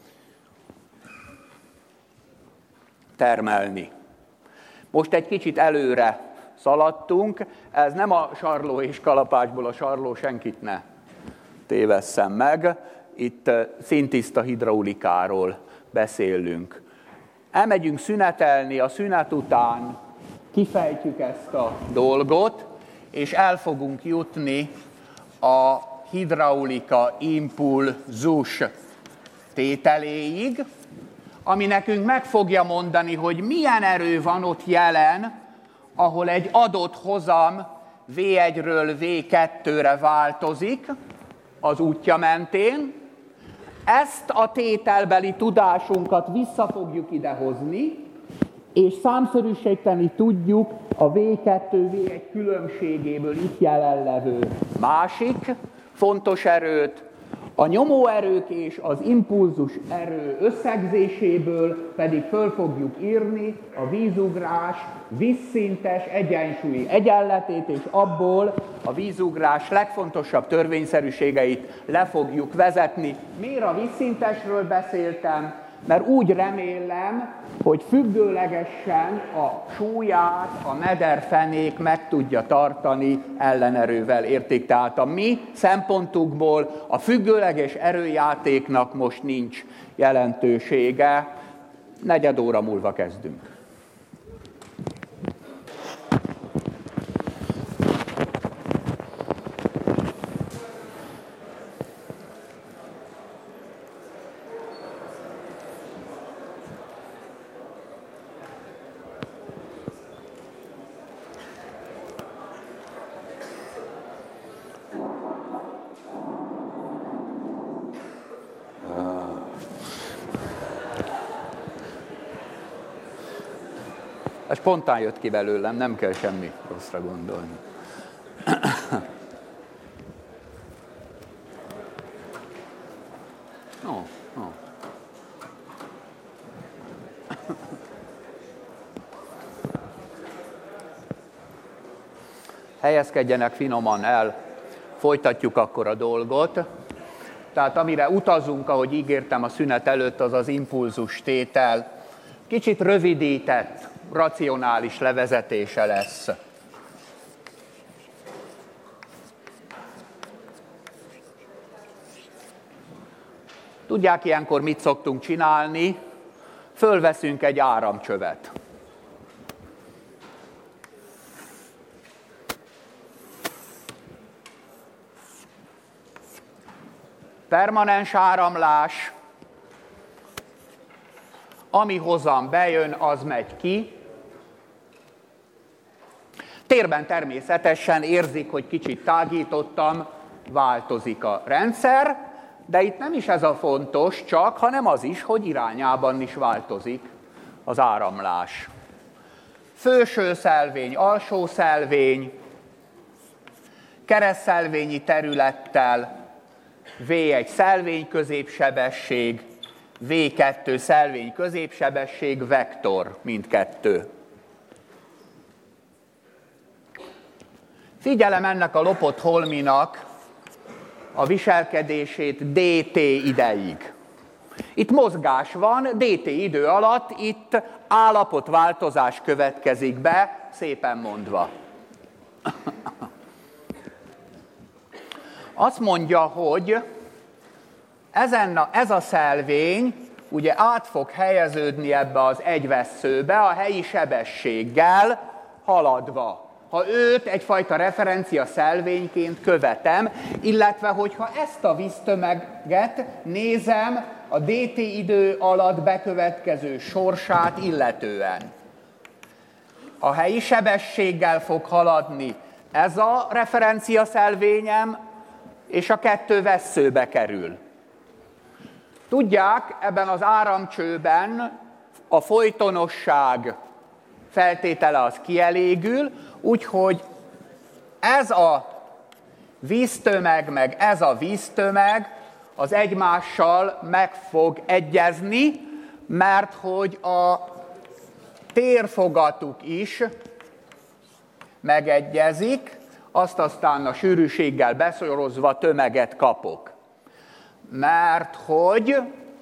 Speaker 1: termelni. Most egy kicsit előre szaladtunk, ez nem a Sarló és Kalapácsból, a Sarló senkit ne tévesszem meg, itt szintiszta hidraulikáról beszélünk. Elmegyünk szünetelni, a szünet után kifejtjük ezt a dolgot, és el fogunk jutni a hidraulika impulzus tételéig, ami nekünk meg fogja mondani, hogy milyen erő van ott jelen, ahol egy adott hozam V1-ről V2-re változik az útja mentén. Ezt a tételbeli tudásunkat vissza fogjuk idehozni, és számszerűsíteni tudjuk a V2-V1 különbségéből itt jelenlevő másik fontos erőt, a nyomóerők és az impulzus erő összegzéséből pedig föl fogjuk írni a vízugrás vízszintes egyensúlyi egyenletét, és abból a vízugrás legfontosabb törvényszerűségeit le fogjuk vezetni. Miért a vízszintesről beszéltem? Mert úgy remélem, hogy függőlegesen a súlyát a mederfenék meg tudja tartani ellenerővel érték. Tehát a mi szempontunkból a függőleges erőjátéknak most nincs jelentősége. 4 óra múlva kezdünk. Ez spontán jött ki belőlem, nem kell semmi rosszra gondolni. Helyezkedjenek finoman el, folytatjuk akkor a dolgot. Tehát amire utazunk, ahogy ígértem a szünet előtt, az az impulzus tétel. Kicsit rövidített, racionális levezetése lesz. Tudják, ilyenkor mit szoktunk csinálni? Fölveszünk egy áramcsövet. Permanens áramlás, ami hozzám bejön, az megy ki. Térben természetesen érzik, hogy kicsit tágítottam, változik a rendszer, de itt nem is ez a fontos csak, hanem az is, hogy irányában is változik az áramlás. Felső szelvény, alsó szelvény, keresztszelvényi területtel, V1 szelvény középsebesség, V2 szelvény középsebesség, vektor mindkettő. Figyelem ennek a lopott holminak a viselkedését dt ideig. Itt mozgás van, dt idő alatt itt állapotváltozás következik be, szépen mondva. Azt mondja, hogy ez a szelvény ugye át fog helyeződni ebbe az egyvesszőbe a helyi sebességgel haladva. Ha őt egyfajta referencia szelvényként követem, illetve hogyha ezt a víztömeget nézem a dt idő alatt bekövetkező sorsát illetően. A helyi sebességgel fog haladni ez a referencia szelvényem, és a kettő vesszőbe kerül. Tudják, ebben az áramcsőben a folytonosság feltétele az kielégül, úgyhogy ez a víztömeg, meg ez a víztömeg az egymással meg fog egyezni, mert hogy a térfogatuk is megegyezik, azt aztán a sűrűséggel beszorozva tömeget kapok. Mert hogy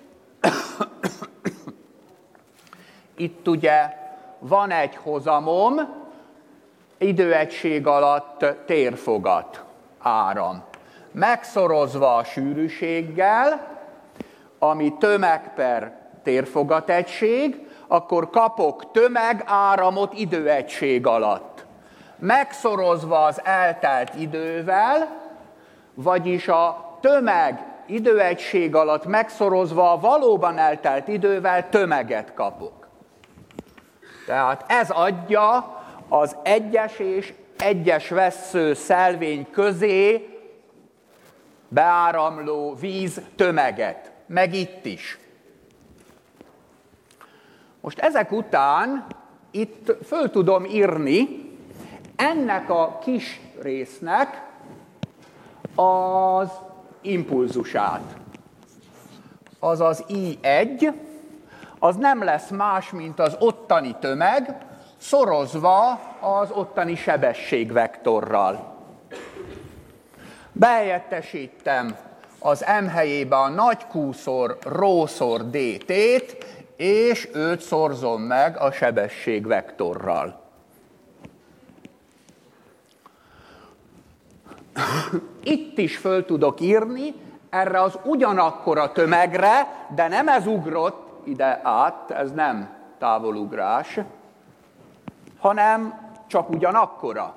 Speaker 1: itt ugye van egy hozamom, időegység alatt térfogat, áram. Megszorozva a sűrűséggel, ami tömeg per térfogategység, akkor kapok tömegáramot időegység alatt. Megszorozva az eltelt idővel, vagyis a tömeg időegység alatt megszorozva a valóban eltelt idővel tömeget kapok. Tehát ez adja az egyes és egyes vessző szelvény közé beáramló víz tömeget. Meg itt is. Most ezek után itt föl tudom írni ennek a kis résznek az impulzusát. Azaz I1, az nem lesz más, mint az ottani tömeg, szorozva az ottani sebességvektorral. Behelyettesítem az M helyébe a nagy Q-szor ρ-szor dt-t, és őt szorzom meg a sebességvektorral. Itt is föl tudok írni erre az ugyanakkora tömegre, de nem ez ugrott ide át, ez nem távolugrás, hanem csak ugyanakkora.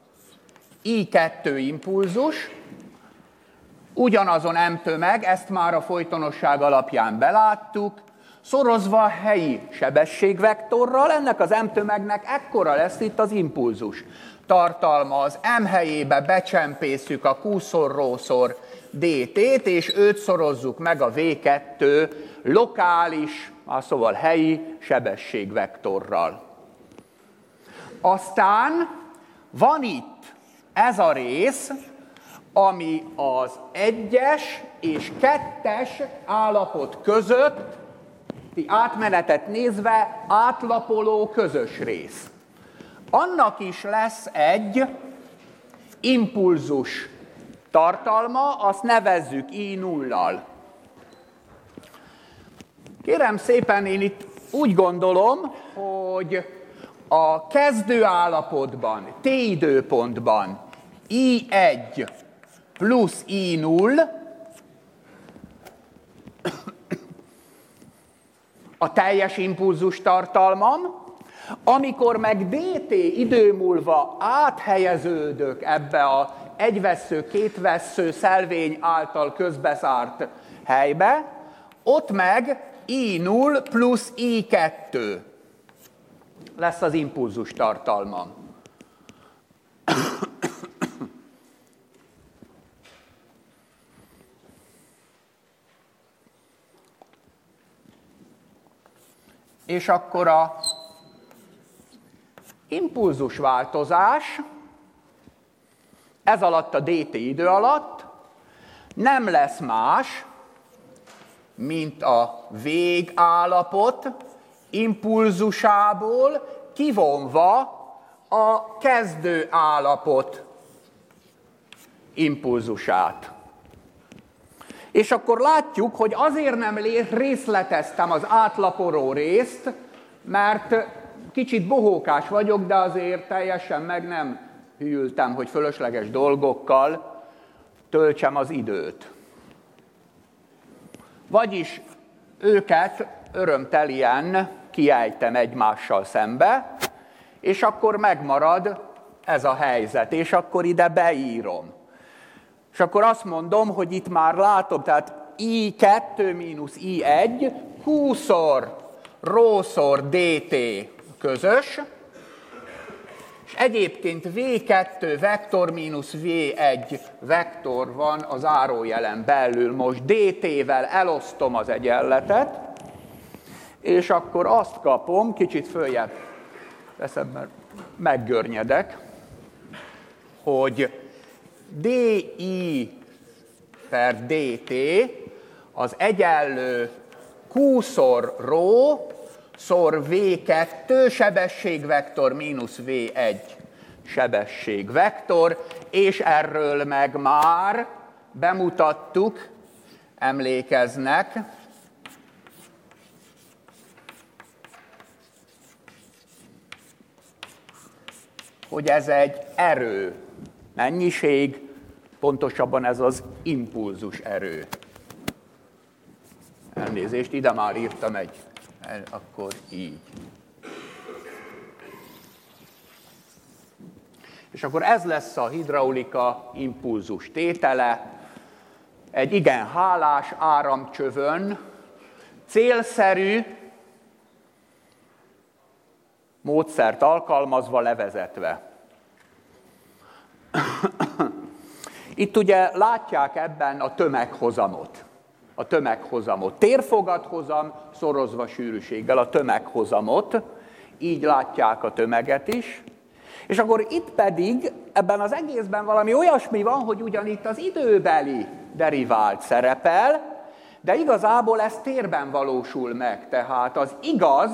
Speaker 1: I2 impulzus, ugyanazon M tömeg, ezt már a folytonosság alapján beláttuk, szorozva a helyi sebességvektorral, ennek az M tömegnek ekkora lesz itt az impulzus tartalma. Az M helyébe becsempészük a Q-szor ρ-szor dt-t, és őt szorozzuk meg a V2 lokális, szóval helyi sebességvektorral. Aztán van itt ez a rész, ami az 1-es és 2-es állapot közötti átmenetet nézve átlapoló közös rész. Annak is lesz egy impulzus tartalma, azt nevezzük I0-al. Kérem szépen, én itt úgy gondolom, hogy a kezdő állapotban, t időpontban I1 plusz I0 a teljes impulzus tartalmam, amikor meg dt idő múlva áthelyeződök ebbe a egyvessző, kétvessző szelvény által közbezárt helybe, ott meg I0 plusz I2 lesz az impulzus tartalmam. És akkor a impulzus változás ez alatt a dt idő alatt nem lesz más, mint a végállapot impulzusából kivonva a kezdő állapot impulzusát. És akkor látjuk, hogy azért nem részleteztem az átlapoló részt, mert kicsit bohókás vagyok, de azért teljesen meg nem hűltem, hogy fölösleges dolgokkal töltsem az időt. Vagyis őket örömtelien kiejtem egymással szembe, és akkor megmarad ez a helyzet, és akkor ide beírom. És akkor azt mondom, hogy itt már látom, tehát I2 mínusz I1 Q-szor ρ-szor dt közös, és egyébként V2 vektor mínusz V1 vektor van a zárójelen belül. Most dt-vel elosztom az egyenletet, és akkor azt kapom, kicsit följebb teszem, mert meggörnyedek, hogy di per dt az egyenlő q-szor ρ szor v2 sebességvektor mínusz v1 sebességvektor, és erről meg már bemutattuk, emlékeznek, hogy ez egy erő, mennyiség, pontosabban ez az impulzus erő. Elnézést, ide már írtam akkor így. És akkor ez lesz a hidraulika impulzus tétele, egy igen hálás áramcsövön, célszerű módszert alkalmazva, levezetve. Itt ugye látják ebben a tömeghozamot. A tömeghozamot. Térfogathozam szorozva sűrűséggel a tömeghozamot. Így látják a tömeget is. És akkor itt pedig ebben az egészben valami olyasmi van, hogy ugyan itt az időbeli derivált szerepel, de igazából ez térben valósul meg. Tehát az igaz,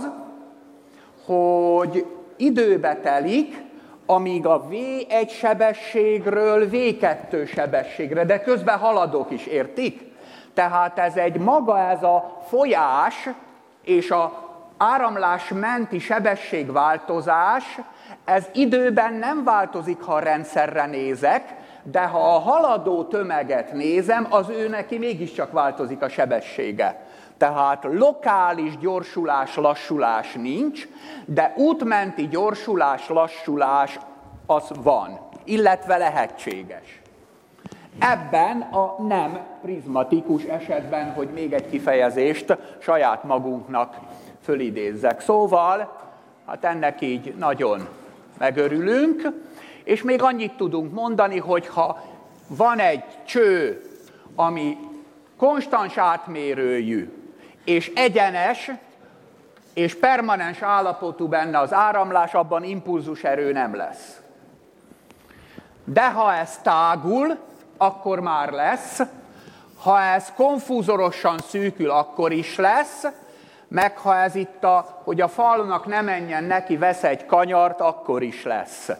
Speaker 1: hogy időbe telik, amíg a V1 sebességről V2 sebességre, de közben haladok is, értik? Tehát ez egy maga, ez a folyás és a áramlás menti sebességváltozás, ez időben nem változik, ha a rendszerre nézek, de ha a haladó tömeget nézem, az ő neki mégiscsak változik a sebessége. Tehát lokális gyorsulás, lassulás nincs, de útmenti gyorsulás, lassulás az van, illetve lehetséges. Ebben a nem prizmatikus esetben, hogy még egy kifejezést saját magunknak fölidézzek. Szóval, hát ennek így nagyon megörülünk, és még annyit tudunk mondani, hogy ha van egy cső, ami konstans átmérőjű, és egyenes, és permanens állapotú benne az áramlás, abban impulzuserő nem lesz. De ha ez tágul, akkor már lesz, ha ez konfúzorosan szűkül, akkor is lesz, meg ha ez itt, hogy a falnak ne menjen neki, vesz egy kanyart, akkor is lesz.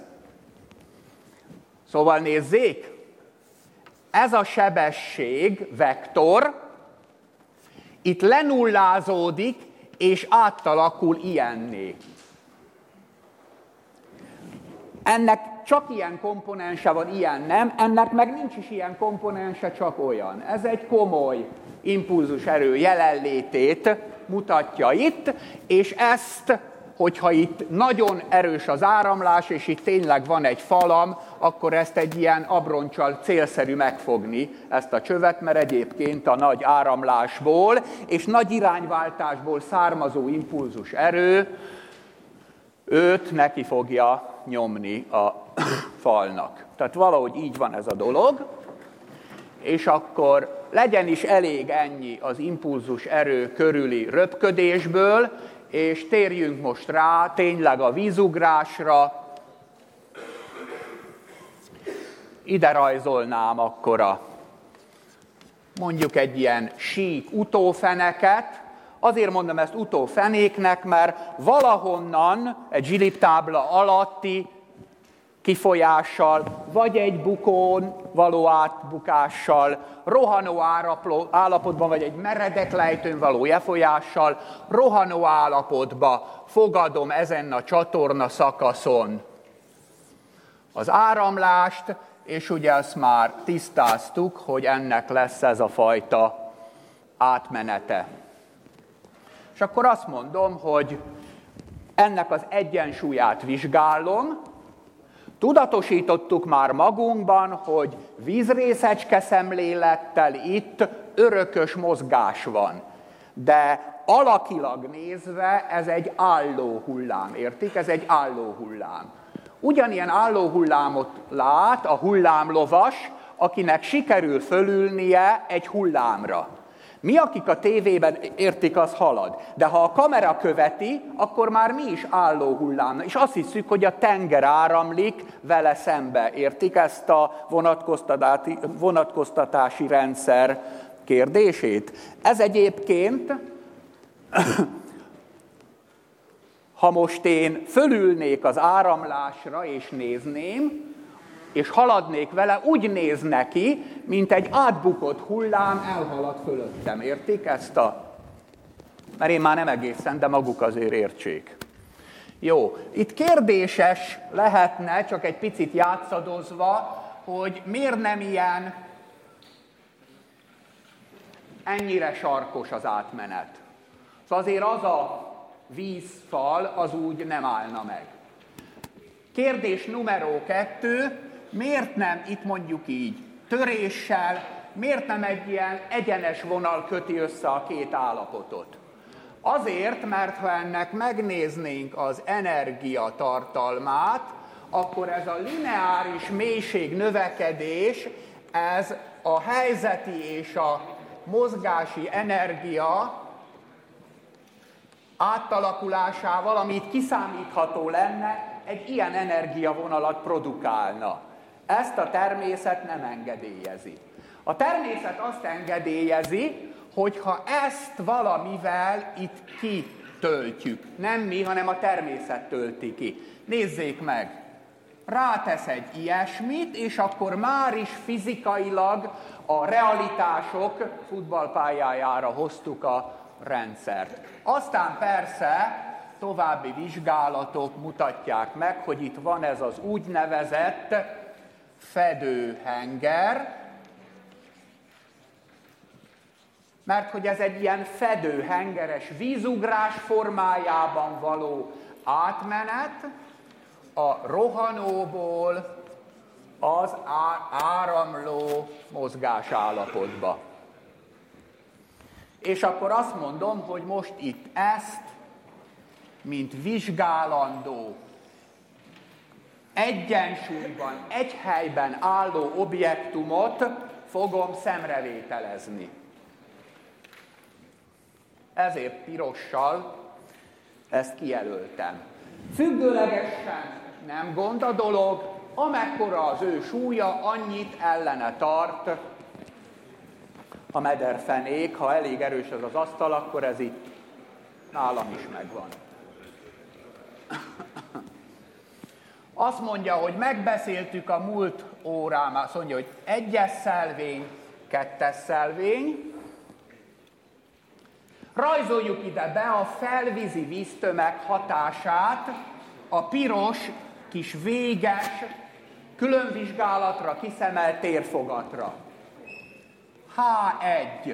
Speaker 1: Szóval nézzék, ez a sebesség, vektor, itt lenullázódik, és átalakul ilyenné. Ennek csak ilyen komponense van, ilyen nem, ennek meg nincs is ilyen komponense, csak olyan. Ez egy komoly impulzuserő jelenlétét mutatja itt, és ezt, hogyha itt nagyon erős az áramlás, és itt tényleg van egy falam, akkor ezt egy ilyen abroncsal célszerű megfogni, ezt a csövet, mert egyébként a nagy áramlásból és nagy irányváltásból származó impulzus erő őt neki fogja nyomni a falnak. Tehát valahogy így van ez a dolog, és akkor legyen is elég ennyi az impulzus erő körüli röpködésből, és térjünk most rá tényleg a vízugrásra. Ide rajzolnám akkor mondjuk egy ilyen sík utófeneket. Azért mondom ezt utófenéknek, mert valahonnan egy zsiliptábla alatti kifolyással, vagy egy bukón való átbukással, rohanó állapotban, vagy egy meredek lejtőn való lefolyással, rohanó állapotba fogadom ezen a csatorna szakaszon az áramlást, és ugye azt már tisztáztuk, hogy ennek lesz ez a fajta átmenete. És akkor azt mondom, hogy ennek az egyensúlyát vizsgálom. Tudatosítottuk már magunkban, hogy vízrészecske szemlélettel itt örökös mozgás van. De alakilag nézve ez egy álló hullám, értik? Ez egy álló hullám. Ugyanilyen álló hullámot lát a hullámlovas, akinek sikerül fölülnie egy hullámra. Mi, akik a tévében értik, az halad. De ha a kamera követi, akkor már mi is álló hullám. És azt hiszük, hogy a tenger áramlik vele szembe. Értik ezt a vonatkoztatási rendszer kérdését? Ez egyébként, ha most én fölülnék az áramlásra és nézném, és haladnék vele, úgy néz neki, mint egy átbukott hullám elhalad fölöttem. Értik ezt Mert én már nem egészen, de maguk azért értsék. Jó, itt kérdéses lehetne, csak egy picit játszadozva, hogy miért nem ennyire sarkos az átmenet. Szóval azért az a vízfal, az úgy nem állna meg. Kérdés numero 2, miért nem itt mondjuk így töréssel, miért nem egy ilyen egyenes vonal köti össze a két állapotot? Azért, mert ha ennek megnéznénk az energiatartalmát, akkor ez a lineáris mélység növekedés, ez a helyzeti és a mozgási energia átalakulásával, ami itt kiszámítható lenne, egy ilyen energiavonalat produkálna. Ezt a természet nem engedélyezi. A természet azt engedélyezi, hogyha ezt valamivel itt kitöltjük. Nem mi, hanem a természet tölti ki. Nézzék meg! Rátesz egy ilyesmit, és akkor már is fizikailag a realitások futballpályájára hoztuk a rendszert. Aztán persze további vizsgálatok mutatják meg, hogy itt van ez az úgynevezett fedőhenger, mert hogy ez egy ilyen fedőhengeres vízugrás formájában való átmenet a rohanóból az áramló mozgásállapotba. És akkor azt mondom, hogy most itt ezt, mint vizsgálandó, egyensúlyban, egy helyben álló objektumot fogom szemrevételezni. Ezért pirossal Ezt kijelöltem. Függőlegesen nem gond a dolog, amekkora az ő súlya, annyit ellene tart a mederfenék. Ha elég erős az asztal, akkor ez itt nálam is megvan. Azt mondja, hogy megbeszéltük a múlt órán, azt mondja, hogy 1-es szelvény, 2-es szelvény. Rajzoljuk ide be a felvízi víztömeg hatását a piros, kis véges, különvizsgálatra kiszemelt térfogatra. H1.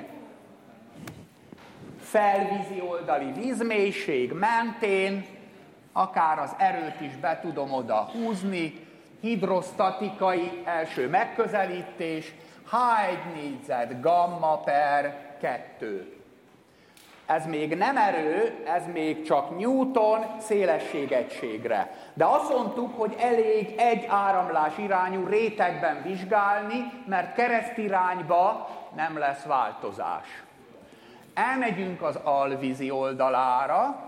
Speaker 1: Felvízi oldali vízmélység mentén, akár az erőt is be tudom oda húzni, hidrosztatikai első megközelítés, H1 négyzet gamma per 2. Ez még nem erő, ez még csak Newton szélességegységre. De azt mondtuk, hogy elég egy áramlás irányú rétegben vizsgálni, mert keresztirányba nem lesz változás. Elmegyünk az alvízi oldalára,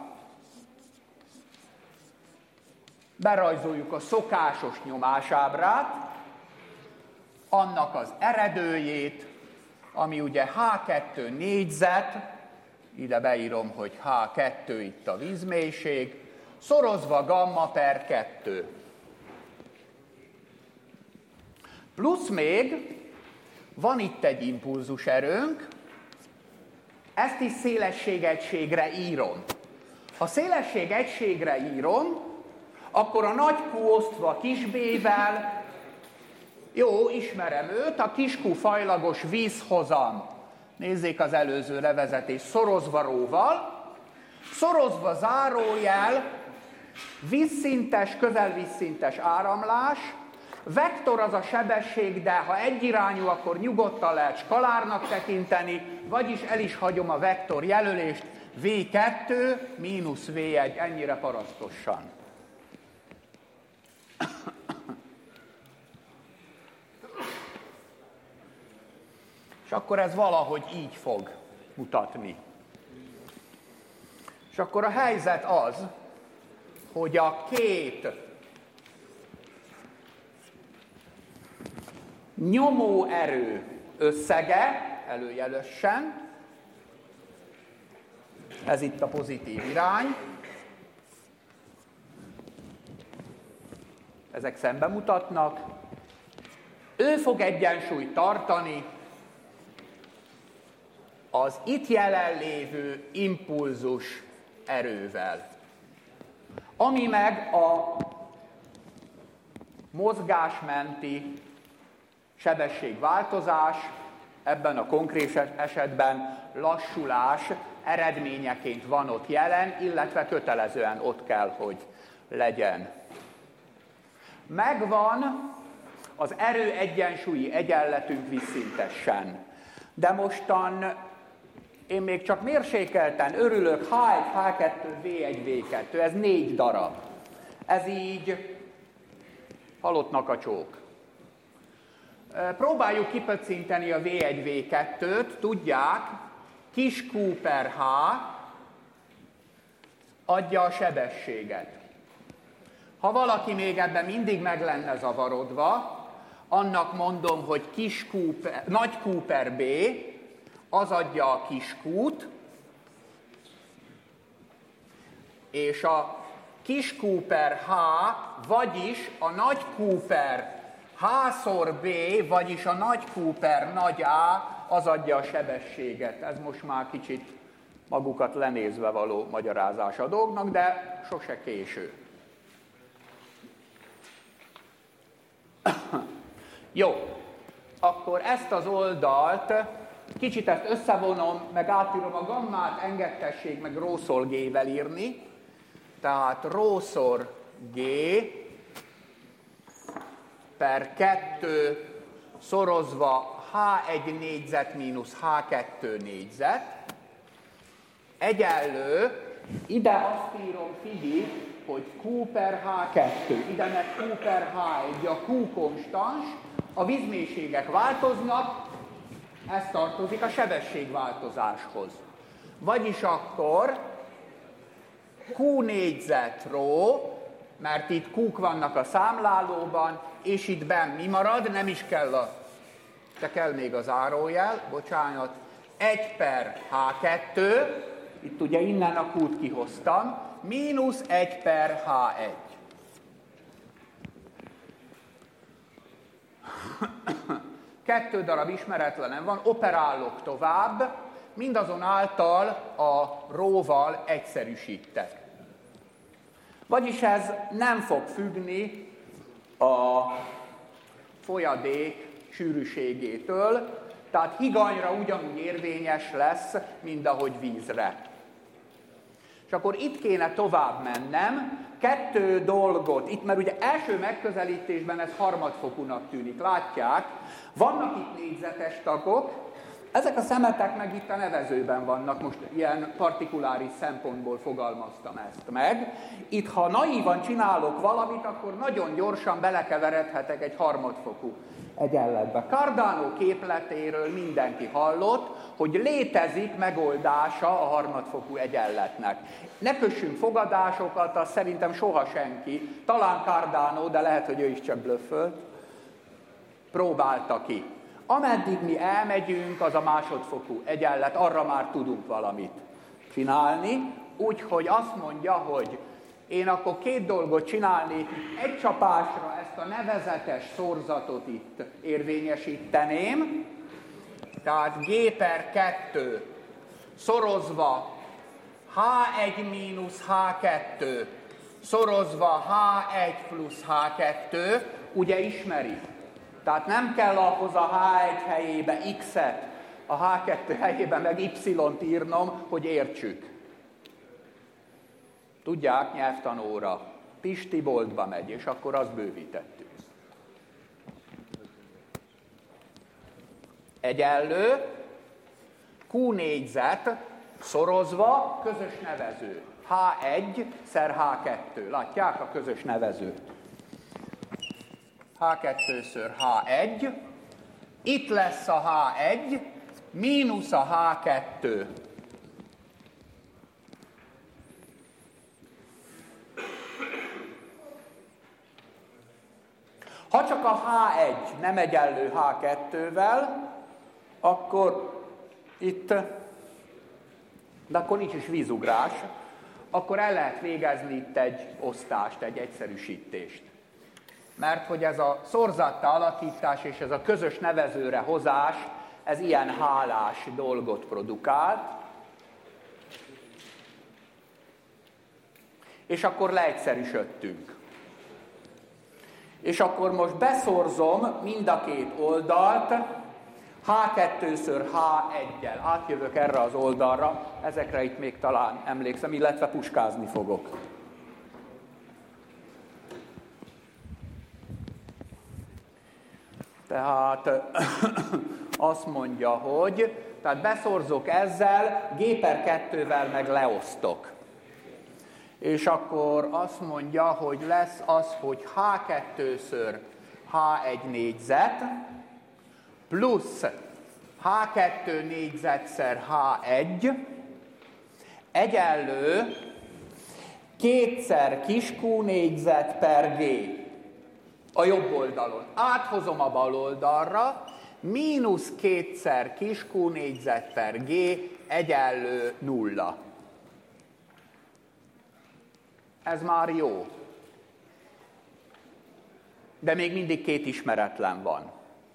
Speaker 1: berajzoljuk a szokásos nyomásábrát, annak az eredőjét, ami ugye H2 négyzet, ide beírom, hogy H2 itt a vízmélység, szorozva gamma per 2. Plusz még van itt egy impulzuserőnk, ezt is szélességegységre írom. Ha szélességegységre írom, akkor a nagy Q osztva kis b-vel, jó, ismerem őt, a kis Q fajlagos vízhozam, nézzék az előző levezetés, szorozva róval, szorozva zárójel, vízszintes, közelvízszintes áramlás, vektor az a sebesség, de ha egyirányú, akkor nyugodtan lehet skalárnak tekinteni, vagyis el is hagyom a vektor jelölést, V2 mínusz V1, ennyire parasztosan. És akkor ez valahogy így fog mutatni. És akkor a helyzet az, hogy a két nyomóerő összege, előjelösen, ez itt a pozitív irány, ezek szembe mutatnak, ő fog egyensúlyt tartani az itt jelenlévő impulzus erővel, ami meg a mozgásmenti sebességváltozás, ebben a konkrét esetben lassulás eredményeként van ott jelen, illetve kötelezően ott kell, hogy legyen. Megvan az erő-egyensúlyi egyenletünk vízszintesen, de mostan én még csak mérsékelten örülök, H1, H2, V1, V2, ez 4 darab. Ez így halottnak a csók. Próbáljuk kipöccinteni a V1, V2-t, tudják, kis Q per H adja a sebességet. Ha valaki még ebben mindig meg lenne zavarodva, annak mondom, hogy nagy Q per B, az adja a kis Q-t, és a kis Q per H, vagyis a nagy Q per H-szor B, vagyis a nagy Q per nagy A, az adja a sebességet. Ez most már kicsit magukat lenézve való magyarázás a dolgnak, de sose késő. Jó, akkor ezt az oldalt, kicsit ezt összevonom, meg átírom a gammát, engedtessék meg rho-szor G-vel írni. Tehát rho-szor G per 2 szorozva H1 négyzet mínusz H2 négyzet egyenlő, ide azt írom, figyelj, hogy Q per H2, ide meg Q per H1, a Q konstans, a vízmélységek változnak, ez tartozik a sebességváltozáshoz. Vagyis akkor Q négyzet rho, mert itt Q-k vannak a számlálóban, és itt benn mi marad, nem is kell de kell még a zárójel, bocsánat, 1 per H2, itt ugye innen a Q-t kihoztam, mínusz 1 per H1. Kettő darab ismeretlenem van, operálok tovább, mindazonáltal a róval egyszerűsítek. Vagyis ez nem fog függni a folyadék sűrűségétől, tehát higanyra ugyanúgy érvényes lesz, mint ahogy vízre. És akkor itt kéne tovább mennem, kettő dolgot, itt mert ugye első megközelítésben ez harmadfokúnak tűnik, látják, vannak itt négyzetes tagok, ezek a szemetek meg itt a nevezőben vannak, most ilyen partikuláris szempontból fogalmaztam ezt meg. Itt, ha naívan csinálok valamit, akkor nagyon gyorsan belekeveredhetek egy harmadfokú egyenletbe. Cardano képletéről mindenki hallott, hogy létezik megoldása a harmadfokú egyenletnek. Ne kössünk fogadásokat, azt szerintem soha senki, talán Cardano, de lehet, hogy ő is csak blöffölt, próbálta ki. Ameddig mi elmegyünk, az a másodfokú egyenlet, arra már tudunk valamit csinálni, úgyhogy azt mondja, hogy én akkor két dolgot csinálnék, egy csapásra ezt a nevezetes szorzatot itt érvényesíteném, tehát G per 2 szorozva H1 mínusz H2 szorozva H1 plusz H2, ugye ismeri? Tehát nem kell ahhoz a H1 helyébe X-et, a H2 helyébe meg Y-t írnom, hogy értsük. Tudják, nyelvtanóra. Pisti boltba megy, és akkor azt bővítettük. Egyenlő, Q négyzet szorozva közös nevező. H1 szer H2. Látják a közös nevezőt? H2-ször H1. Itt lesz a H1 mínusz a H2. Ha csak a H1 nem egyenlő H2-vel, akkor itt, de akkor nincs is vízugrás, akkor el lehet végezni itt egy osztást, egy egyszerűsítést. Mert hogy ez a szorzattá alakítás és ez a közös nevezőre hozás, ez ilyen hálás dolgot produkált. És akkor leegyszerűsödtünk. És akkor most beszorzom mind a két oldalt H2-ször H1-gyel. Átjövök erre az oldalra, ezekre itt még talán emlékszem, illetve puskázni fogok. Tehát azt mondja, hogy tehát beszorzok ezzel, G per 2-vel meg leosztok. És akkor azt mondja, hogy lesz az, hogy H2-ször H1 négyzet, plusz H2 négyzetszer H1, egyenlő kétszer kis Q négyzet per G a jobb oldalon. Áthozom a bal oldalra, mínusz kétszer kis Q négyzet per G egyenlő 0. Ez már jó. De még mindig két ismeretlen van.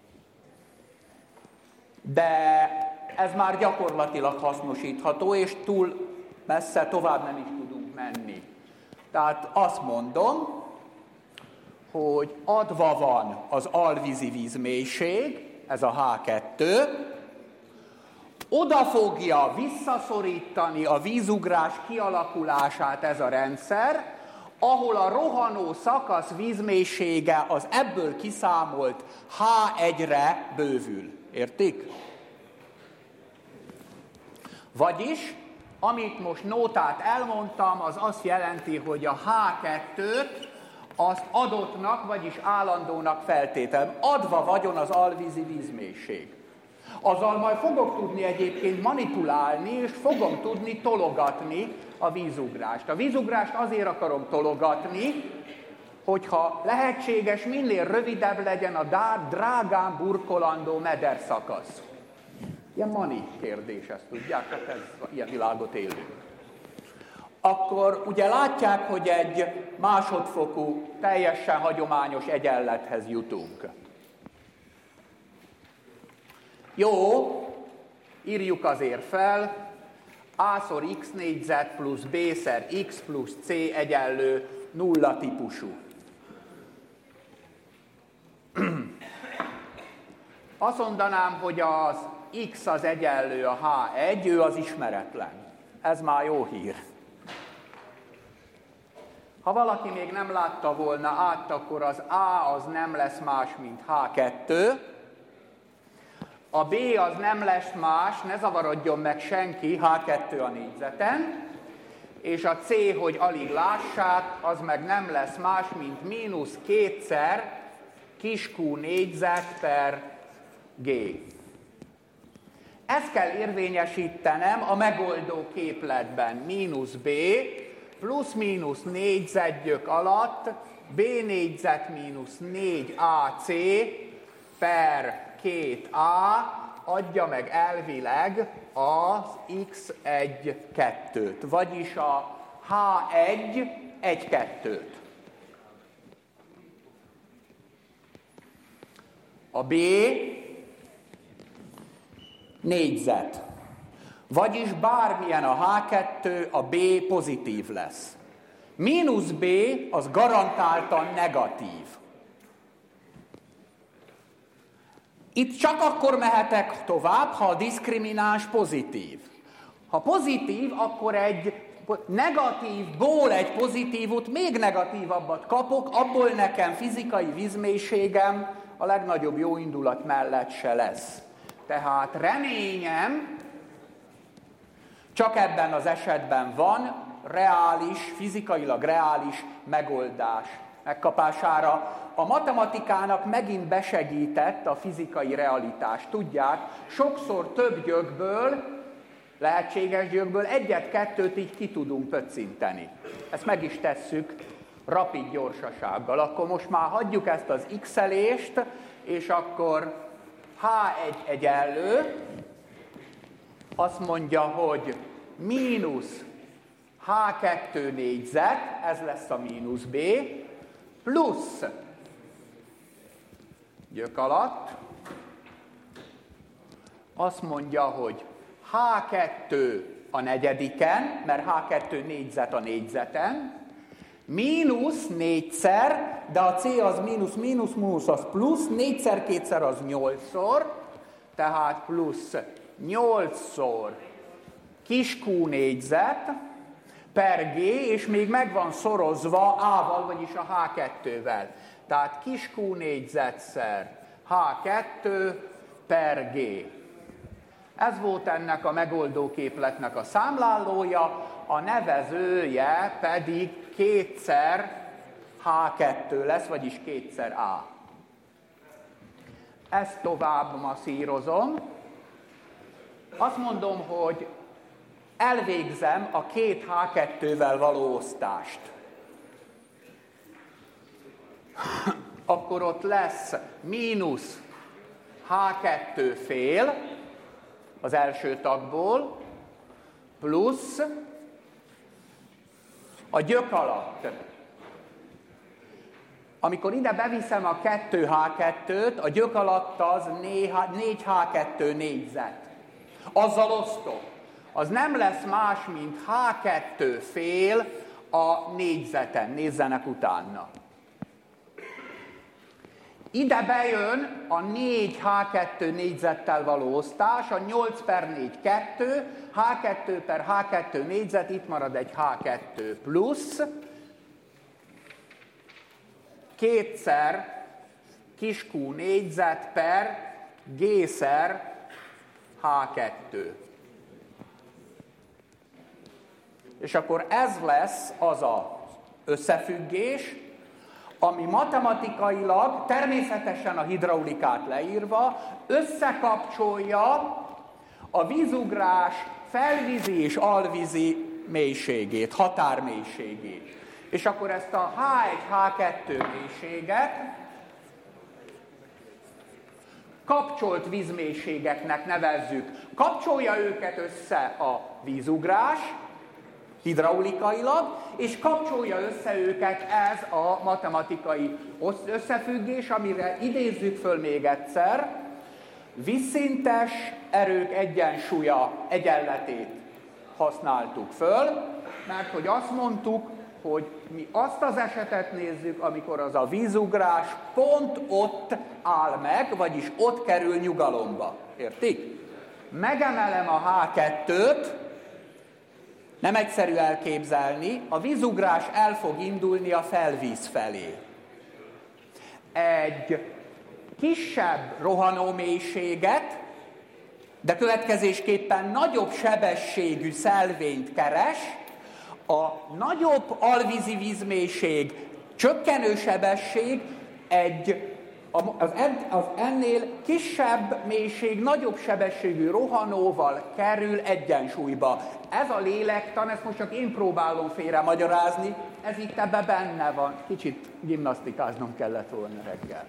Speaker 1: De ez már gyakorlatilag hasznosítható, és túl messze tovább nem is tudunk menni. Tehát azt mondom, hogy adva van az alvízi vízmélység, ez a H2, oda fogja visszaszorítani a vízugrás kialakulását ez a rendszer, ahol a rohanó szakasz vízmélysége az ebből kiszámolt H1-re bővül. Értik? Vagyis, amit most nótát elmondtam, az azt jelenti, hogy a H2-t azt adottnak, vagyis állandónak feltételem. Adva vagyon az alvízi vízmélység. Azzal majd fogok tudni egyébként manipulálni, és fogom tudni tologatni a vízugrást. A vízugrást azért akarom tologatni, hogyha lehetséges, minél rövidebb legyen a drágán burkolandó mederszakasz. Ilyen mani kérdés, ezt tudják, hát ez, ilyen világot élünk. Akkor ugye látják, hogy egy másodfokú, teljesen hagyományos egyenlethez jutunk. Jó, írjuk azért fel, a-szor x négyzet plusz b-szer x plusz c egyenlő nulla típusú. Azt mondanám, hogy az x az egyenlő a h1, ő az ismeretlen. Ez már jó hír. Ha valaki még nem látta volna át, akkor az a az nem lesz más, mint h2. A b az nem lesz más, ne zavarodjon meg senki, h2 a négyzeten. És a c, hogy alig lássák, az meg nem lesz más, mint mínusz kétszer kis q négyzet per g. Ezt kell érvényesítenem a megoldó képletben. Mínusz b plusz-mínusz négyzetgyök alatt b négyzet mínusz 4ac per 2a adja meg elvileg az x1-2-t, vagyis a h1-1-2-t. A b négyzet. Vagyis bármilyen a h2, a b pozitív lesz. Mínusz b az garantáltan negatív. Itt csak akkor mehetek tovább, ha a diszkrimináns pozitív. Ha pozitív, akkor egy negatívból egy pozitívot, még negatívabbat kapok, abból nekem fizikai vízmélységem a legnagyobb jóindulat mellett se lesz. Tehát reményem csak ebben az esetben van reális, fizikailag reális megoldás megkapására. A matematikának megint besegített a fizikai realitás. Tudják, sokszor több gyökből, lehetséges gyökből egyet-kettőt így ki tudunk pöccinteni. Ezt meg is tesszük rapid gyorsasággal. Akkor most már hagyjuk ezt az x-elést, és akkor h1 egyenlő, azt mondja, hogy mínusz h2 négyzet, ez lesz a mínusz b, plusz gyök alatt, azt mondja, hogy h2 a negyediken, mert h2 négyzet a négyzeten, mínusz négyszer, de a c az mínusz, mínusz, mínusz az plusz, négyszer, kétszer az 8-szor, tehát plusz 8-szor kis q négyzet per g, és még meg van szorozva a-val, vagyis a h2-vel. Tehát kis q négyzetszer h2 per g. Ez volt ennek a megoldó képletnek a számlálója, a nevezője pedig kétszer h2 lesz, vagyis kétszer a. Ezt tovább masszírozom. Azt mondom, hogy elvégzem a két h2-vel való osztást. Akkor ott lesz mínusz h2 fél az első tagból, plusz a gyök alatt. Amikor ide beviszem a 2h2-t, a gyök alatt az 4h2 négyzet. Azzal osztok. Az nem lesz más, mint h2 fél a négyzeten. Nézzenek utána. Ide bejön a 4h2 négyzettel való osztás, a 8 per 4 2, h2 per h2 négyzet, itt marad egy h2 plusz, kétszer kis q négyzet per g-szer h2. És akkor ez lesz az az összefüggés, ami matematikailag, természetesen a hidraulikát leírva, összekapcsolja a vízugrás felvízi és alvízi mélységét, határmélységét. És akkor ezt a H1, H2 mélységet kapcsolt vízmélységeknek nevezzük. Kapcsolja őket össze a vízugrás, hidraulikailag, és kapcsolja össze őket ez a matematikai összefüggés, amire idézzük föl még egyszer, vízszintes erők egyensúlya egyenletét használtuk föl, mert hogy azt mondtuk, hogy mi azt az esetet nézzük, amikor az a vízugrás pont ott áll meg, vagyis ott kerül nyugalomba. Értik? Megemelem a H2-t, nem egyszerű elképzelni, a vízugrás el fog indulni a felvíz felé. Egy kisebb rohanómélységet, de következésképpen nagyobb sebességű szelvényt keres, a nagyobb alvízi vízmélység, csökkenő sebesség az ennél kisebb mélység, nagyobb sebességű rohanóval kerül egyensúlyba. Ez a lélektan, ezt most csak én próbálom félre magyarázni, ez itt ebben benne van. Kicsit gimnasztikáznom kellett volna reggel.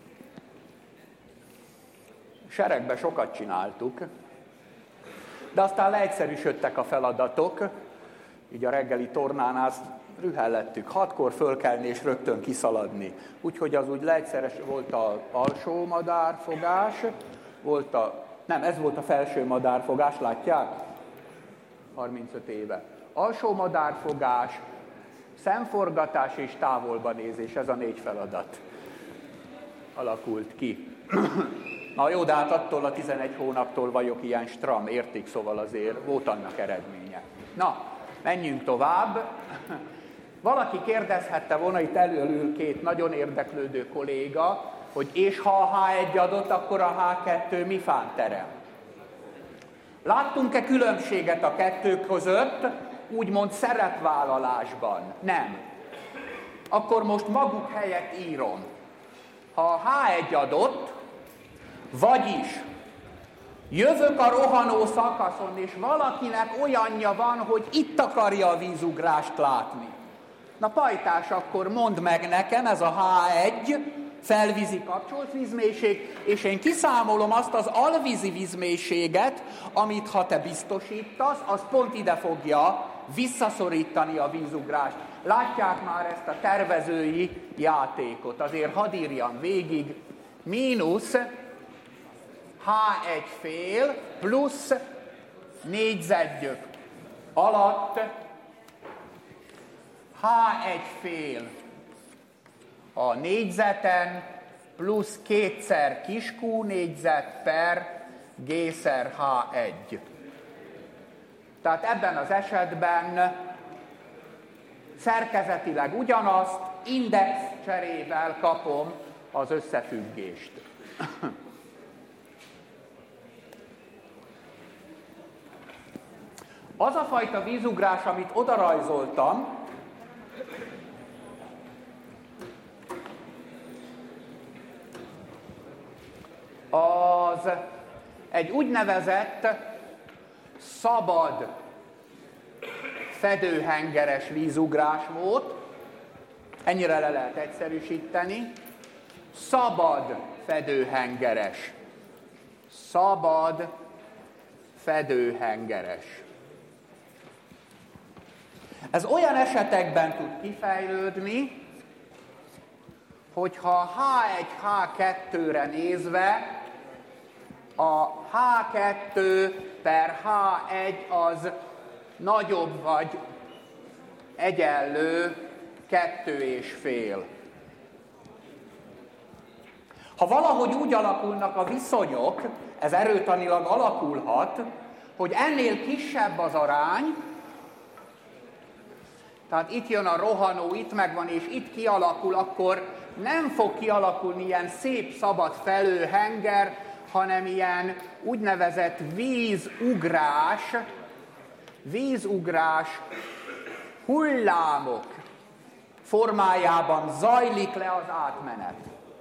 Speaker 1: Seregbe sokat csináltuk, de aztán leegyszerűsödtek a feladatok, így a reggeli tornánál rühellettük 6-kor fölkelni és rögtön kiszaladni. Úgyhogy az úgy leegyszeres volt az alsó madárfogás, ez volt a felső madárfogás, látják? 35 éve. Alsó madárfogás, szemforgatás és távolba nézés, ez a 4 feladat alakult ki. Na jó, de hát attól a 11 hónaptól vagyok ilyen stram, értik, szóval azért volt annak eredménye. Na, menjünk tovább. Valaki kérdezhette volna, itt elől 2 nagyon érdeklődő kolléga, hogy és ha a H1 adott, akkor a H2 mi fán terem? Láttunk-e különbséget a kettő között, úgymond szerepvállalásban? Nem. Akkor most maguk helyett írom. Ha a H1 adott, vagyis jövök a rohanó szakaszon, és valakinek olyanja van, hogy itt akarja a vízugrást látni. Na pajtás, akkor mondd meg nekem, ez a H1 felvízi kapcsolt vízmélység, és én kiszámolom azt az alvízi vízmélységet, amit ha te biztosítasz, az pont ide fogja visszaszorítani a vízugrást. Látják már ezt a tervezői játékot, azért hadd írjam végig, mínusz H1 fél plusz négyzetgyök alatt H1 fél a négyzeten plusz 2-szer kis Q négyzet per G-szer H1. Tehát ebben az esetben szerkezetileg ugyanazt, index cserével kapom az összefüggést. Az a fajta vízugrás, amit odarajzoltam, az egy úgynevezett szabad fedőhengeres vízugrás volt, ennyire le lehet egyszerűsíteni, szabad fedőhengeres. Szabad fedőhengeres. Ez olyan esetekben tud kifejlődni, hogyha H1, H2-re nézve a H2 per H1 az nagyobb vagy egyenlő 2,5. Ha valahogy úgy alakulnak a viszonyok, ez erőtanilag alakulhat, hogy ennél kisebb az arány, tehát itt jön a rohanó, itt megvan, és itt kialakul, akkor nem fog kialakulni ilyen szép, szabad felőhenger, hanem ilyen úgynevezett vízugrás hullámok formájában zajlik le az átmenet.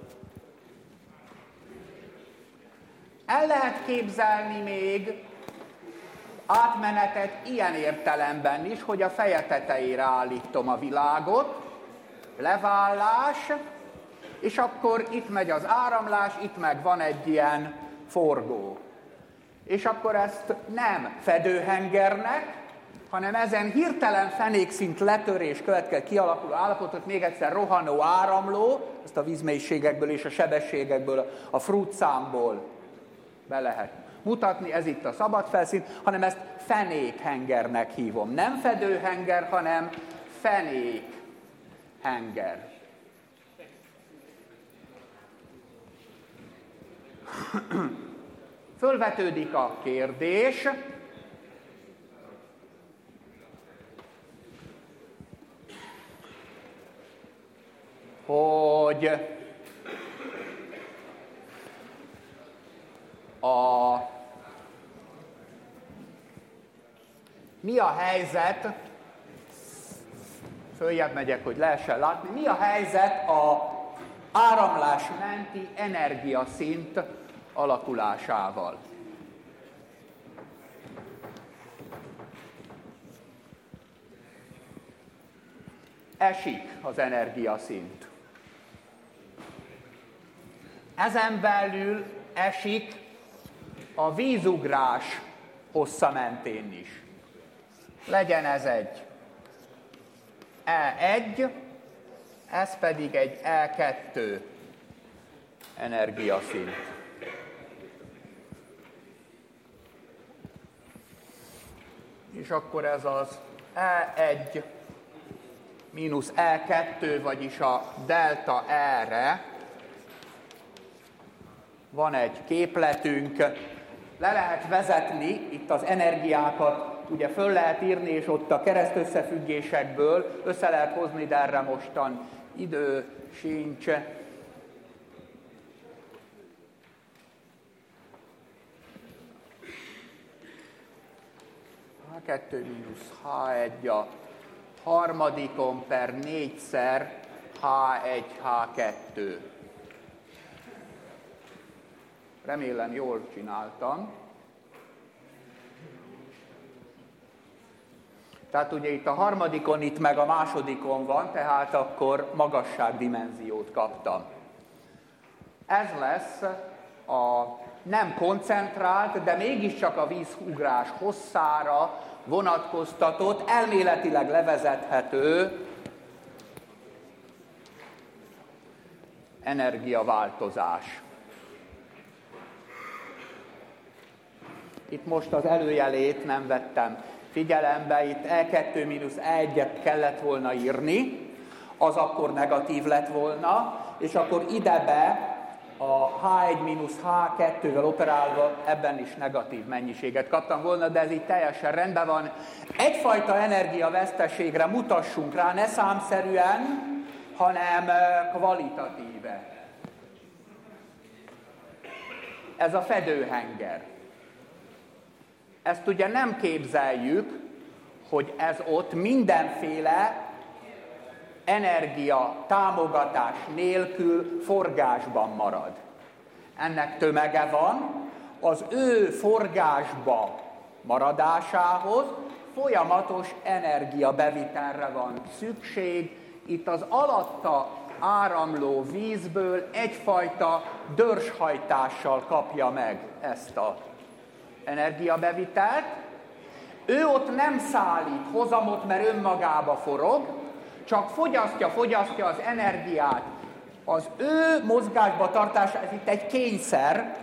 Speaker 1: El lehet képzelni még átmenetet ilyen értelemben is, hogy a feje tetejére állítom a világot, levállás, és akkor itt megy az áramlás, itt meg van egy ilyen forgó. És akkor ezt nem fedőhengernek, hanem ezen hirtelen fenékszint letörés következő kialakuló állapotot még egyszer rohanó áramló, ezt a vízmélységekből és a sebességekből, a fruitszámból be lehet mutatni, ez itt a szabad felszín, hanem ezt fenékhengernek hívom. Nem fedőhenger, hanem fenékhenger. Fölvetődik a kérdés, hogy mi a helyzet, följebb megyek, hogy lehessen látni, mi a helyzet az áramlás menti energiaszint alakulásával. Esik az energiaszint. Ezen belül esik a vízugrás hossza mentén is. Legyen ez egy E1, ez pedig egy E2 energiaszint. És akkor ez az E1 mínusz E2, vagyis a delta E-re van egy képletünk, le lehet vezetni itt az energiákat, ugye föl lehet írni, és ott a keresztösszefüggésekből össze lehet hozni, de erre mostan idő sincs. H2 mínusz H1 a harmadikon per 4-szer H1, H2. Remélem jól csináltam. Tehát ugye itt a harmadikon, itt meg a másodikon van, tehát akkor magasságdimenziót kaptam. Ez lesz a nem koncentrált, de mégiscsak a vízugrás hosszára vonatkoztatott, elméletileg levezethető energiaváltozás. Itt most az előjelét nem vettem figyelembe, itt E2-E1-et kellett volna írni, az akkor negatív lett volna, és akkor idebe a H1-H2-vel operálva ebben is negatív mennyiséget kaptam volna, de ez így teljesen rendben van. Egyfajta energiaveszteségre mutassunk rá, ne számszerűen, hanem kvalitatíve. Ez a fedőhenger. Ezt ugye nem képzeljük, hogy ez ott mindenféle energia támogatás nélkül forgásban marad. Ennek tömege van, az ő forgásba maradásához folyamatos energiabevitelre van szükség. Itt az alatta áramló vízből egyfajta dörshajtással kapja meg ezt az energiabevitelt. Ő ott nem szállít hozamot, mert önmagába forog, csak fogyasztja az energiát. Az ő mozgásba tartása, ez itt egy kényszer,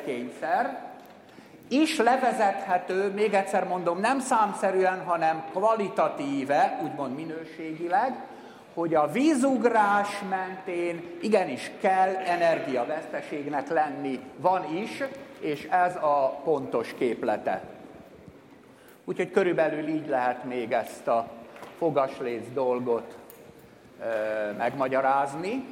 Speaker 1: is levezethető, még egyszer mondom, nem számszerűen, hanem kvalitatíve, úgymond minőségileg, hogy a vízugrás mentén igenis kell energiaveszteségnek lenni, van is, és ez a pontos képlete. Úgyhogy körülbelül így lehet még ezt a fogasléc dolgot megmagyarázni.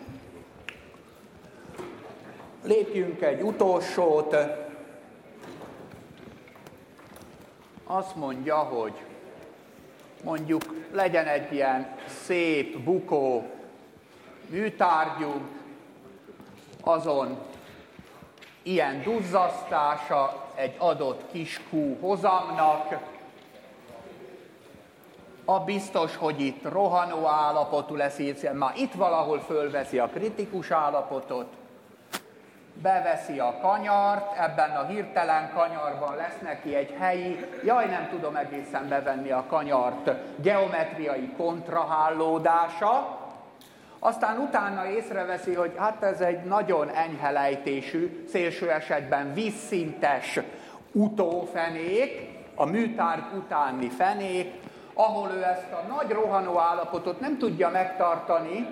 Speaker 1: Lépjünk egy utolsót. Azt mondja, hogy mondjuk legyen egy ilyen szép, bukó műtárgyunk, azon ilyen duzzasztása egy adott kis kú hozamnak, a biztos, hogy itt rohanó állapotú lesz, már itt valahol fölveszi a kritikus állapotot, beveszi a kanyart, ebben a hirtelen kanyarban lesz neki egy helyi, nem tudom egészen bevenni a kanyart, geometriai kontrahálódása, aztán utána észreveszi, hogy hát ez egy nagyon enyhe lejtésű, szélső esetben vízszintes utófenék, a műtárgy utáni fenék, ahol ő ezt a nagy rohanó állapotot nem tudja megtartani,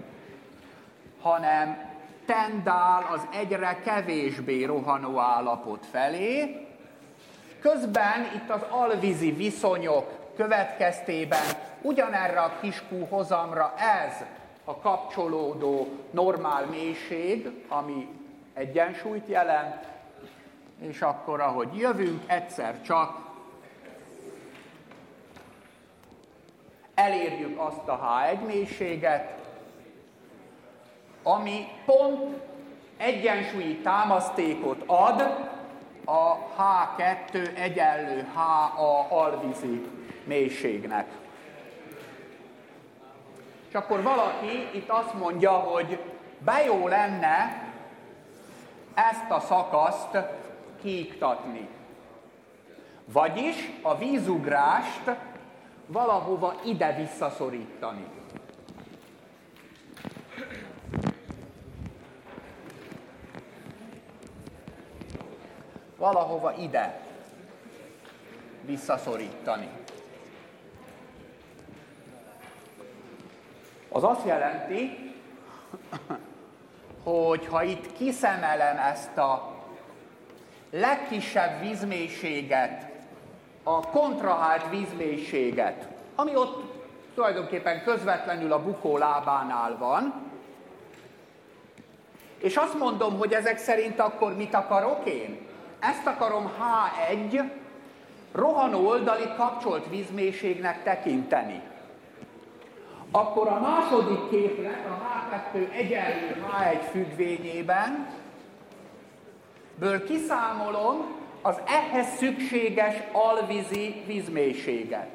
Speaker 1: hanem tendál az egyre kevésbé rohanó állapot felé. Közben itt az alvízi viszonyok következtében ugyanerre a kiskú hozamra ez a kapcsolódó normál mélység, ami egyensúlyt jelent, és akkor, ahogy jövünk, egyszer csak elérjük azt a H1 mélységet, ami pont egyensúlyi támasztékot ad a H2 egyenlő HA alvízi mélységnek. És akkor valaki itt azt mondja, hogy jó lenne ezt a szakaszt kiiktatni. Vagyis a vízugrást valahova ide visszaszorítani. Valahova ide visszaszorítani. Az azt jelenti, hogy ha itt kiszemelem ezt a legkisebb vízmélységet, a kontrahált vízmélységet, ami ott tulajdonképpen közvetlenül a bukó lábánál van, és azt mondom, hogy ezek szerint akkor mit akarok én? Ezt akarom H1 rohanó oldali kapcsolt vízmélységnek tekinteni. Akkor a második képlet a H2 egyenlő H1 függvényében ből kiszámolom az ehhez szükséges alvízi vízmélységet.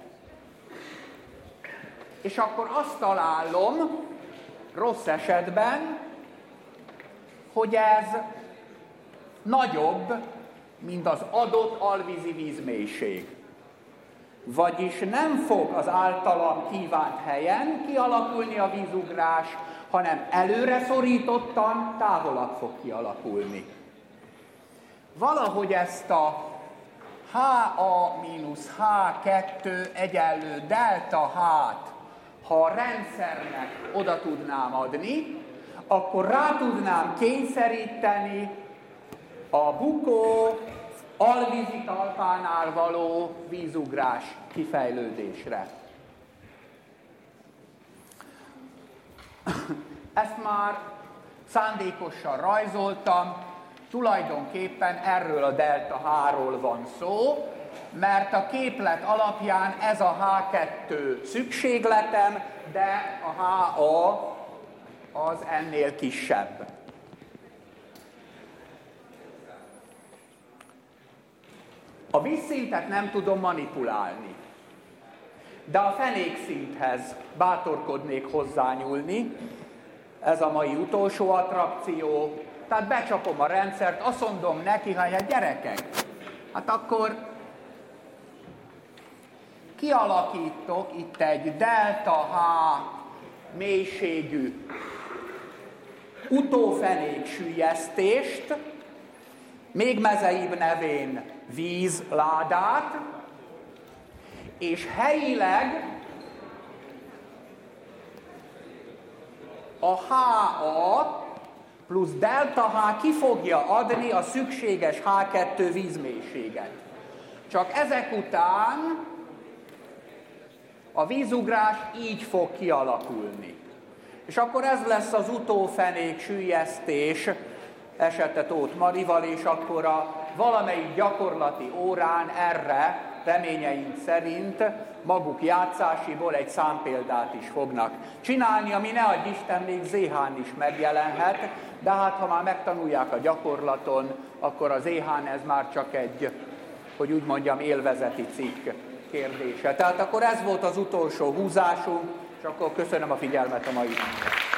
Speaker 1: És akkor azt találom, rossz esetben, hogy ez nagyobb, mint az adott alvízi vízmélység. Vagyis nem fog az általam kívánt helyen kialakulni a vízugrás, hanem előre szorítottan távolabb fog kialakulni. Valahogy ezt a HA mínusz H2 egyenlő delta H-t, ha a rendszernek oda tudnám adni, akkor rá tudnám kényszeríteni a bukó alvízi talpánál való vízugrás kifejlődésre. Ezt már szándékosan rajzoltam, tulajdonképpen erről a delta H-ról van szó, mert a képlet alapján ez a H2 szükségletem, de a HA az ennél kisebb. A vízszintet nem tudom manipulálni, de a fenékszinthez bátorkodnék hozzányúlni, ez a mai utolsó attrakció, tehát becsapom a rendszert, azt mondom neki, hogy hát gyerekek, hát akkor kialakítok itt egy delta H mélységű utófenék süllyesztést, még mezeibb nevén vízládát, és helyileg a HA plusz delta H ki fogja adni a szükséges H2 vízmélységet. Csak ezek után a vízugrás így fog kialakulni. És akkor ez lesz az utófenék süllyesztés esete Tóth Marival, és akkor a valamelyik gyakorlati órán erre reményeink szerint maguk játszásiból egy számpéldát is fognak csinálni, ami ne adj Isten még Zéhán is megjelenhet, de hát ha már megtanulják a gyakorlaton, akkor az Zéhán ez már csak egy, hogy úgy mondjam, élvezeti cikk kérdése. Tehát akkor ez volt az utolsó húzásunk, és akkor köszönöm a figyelmet a mai.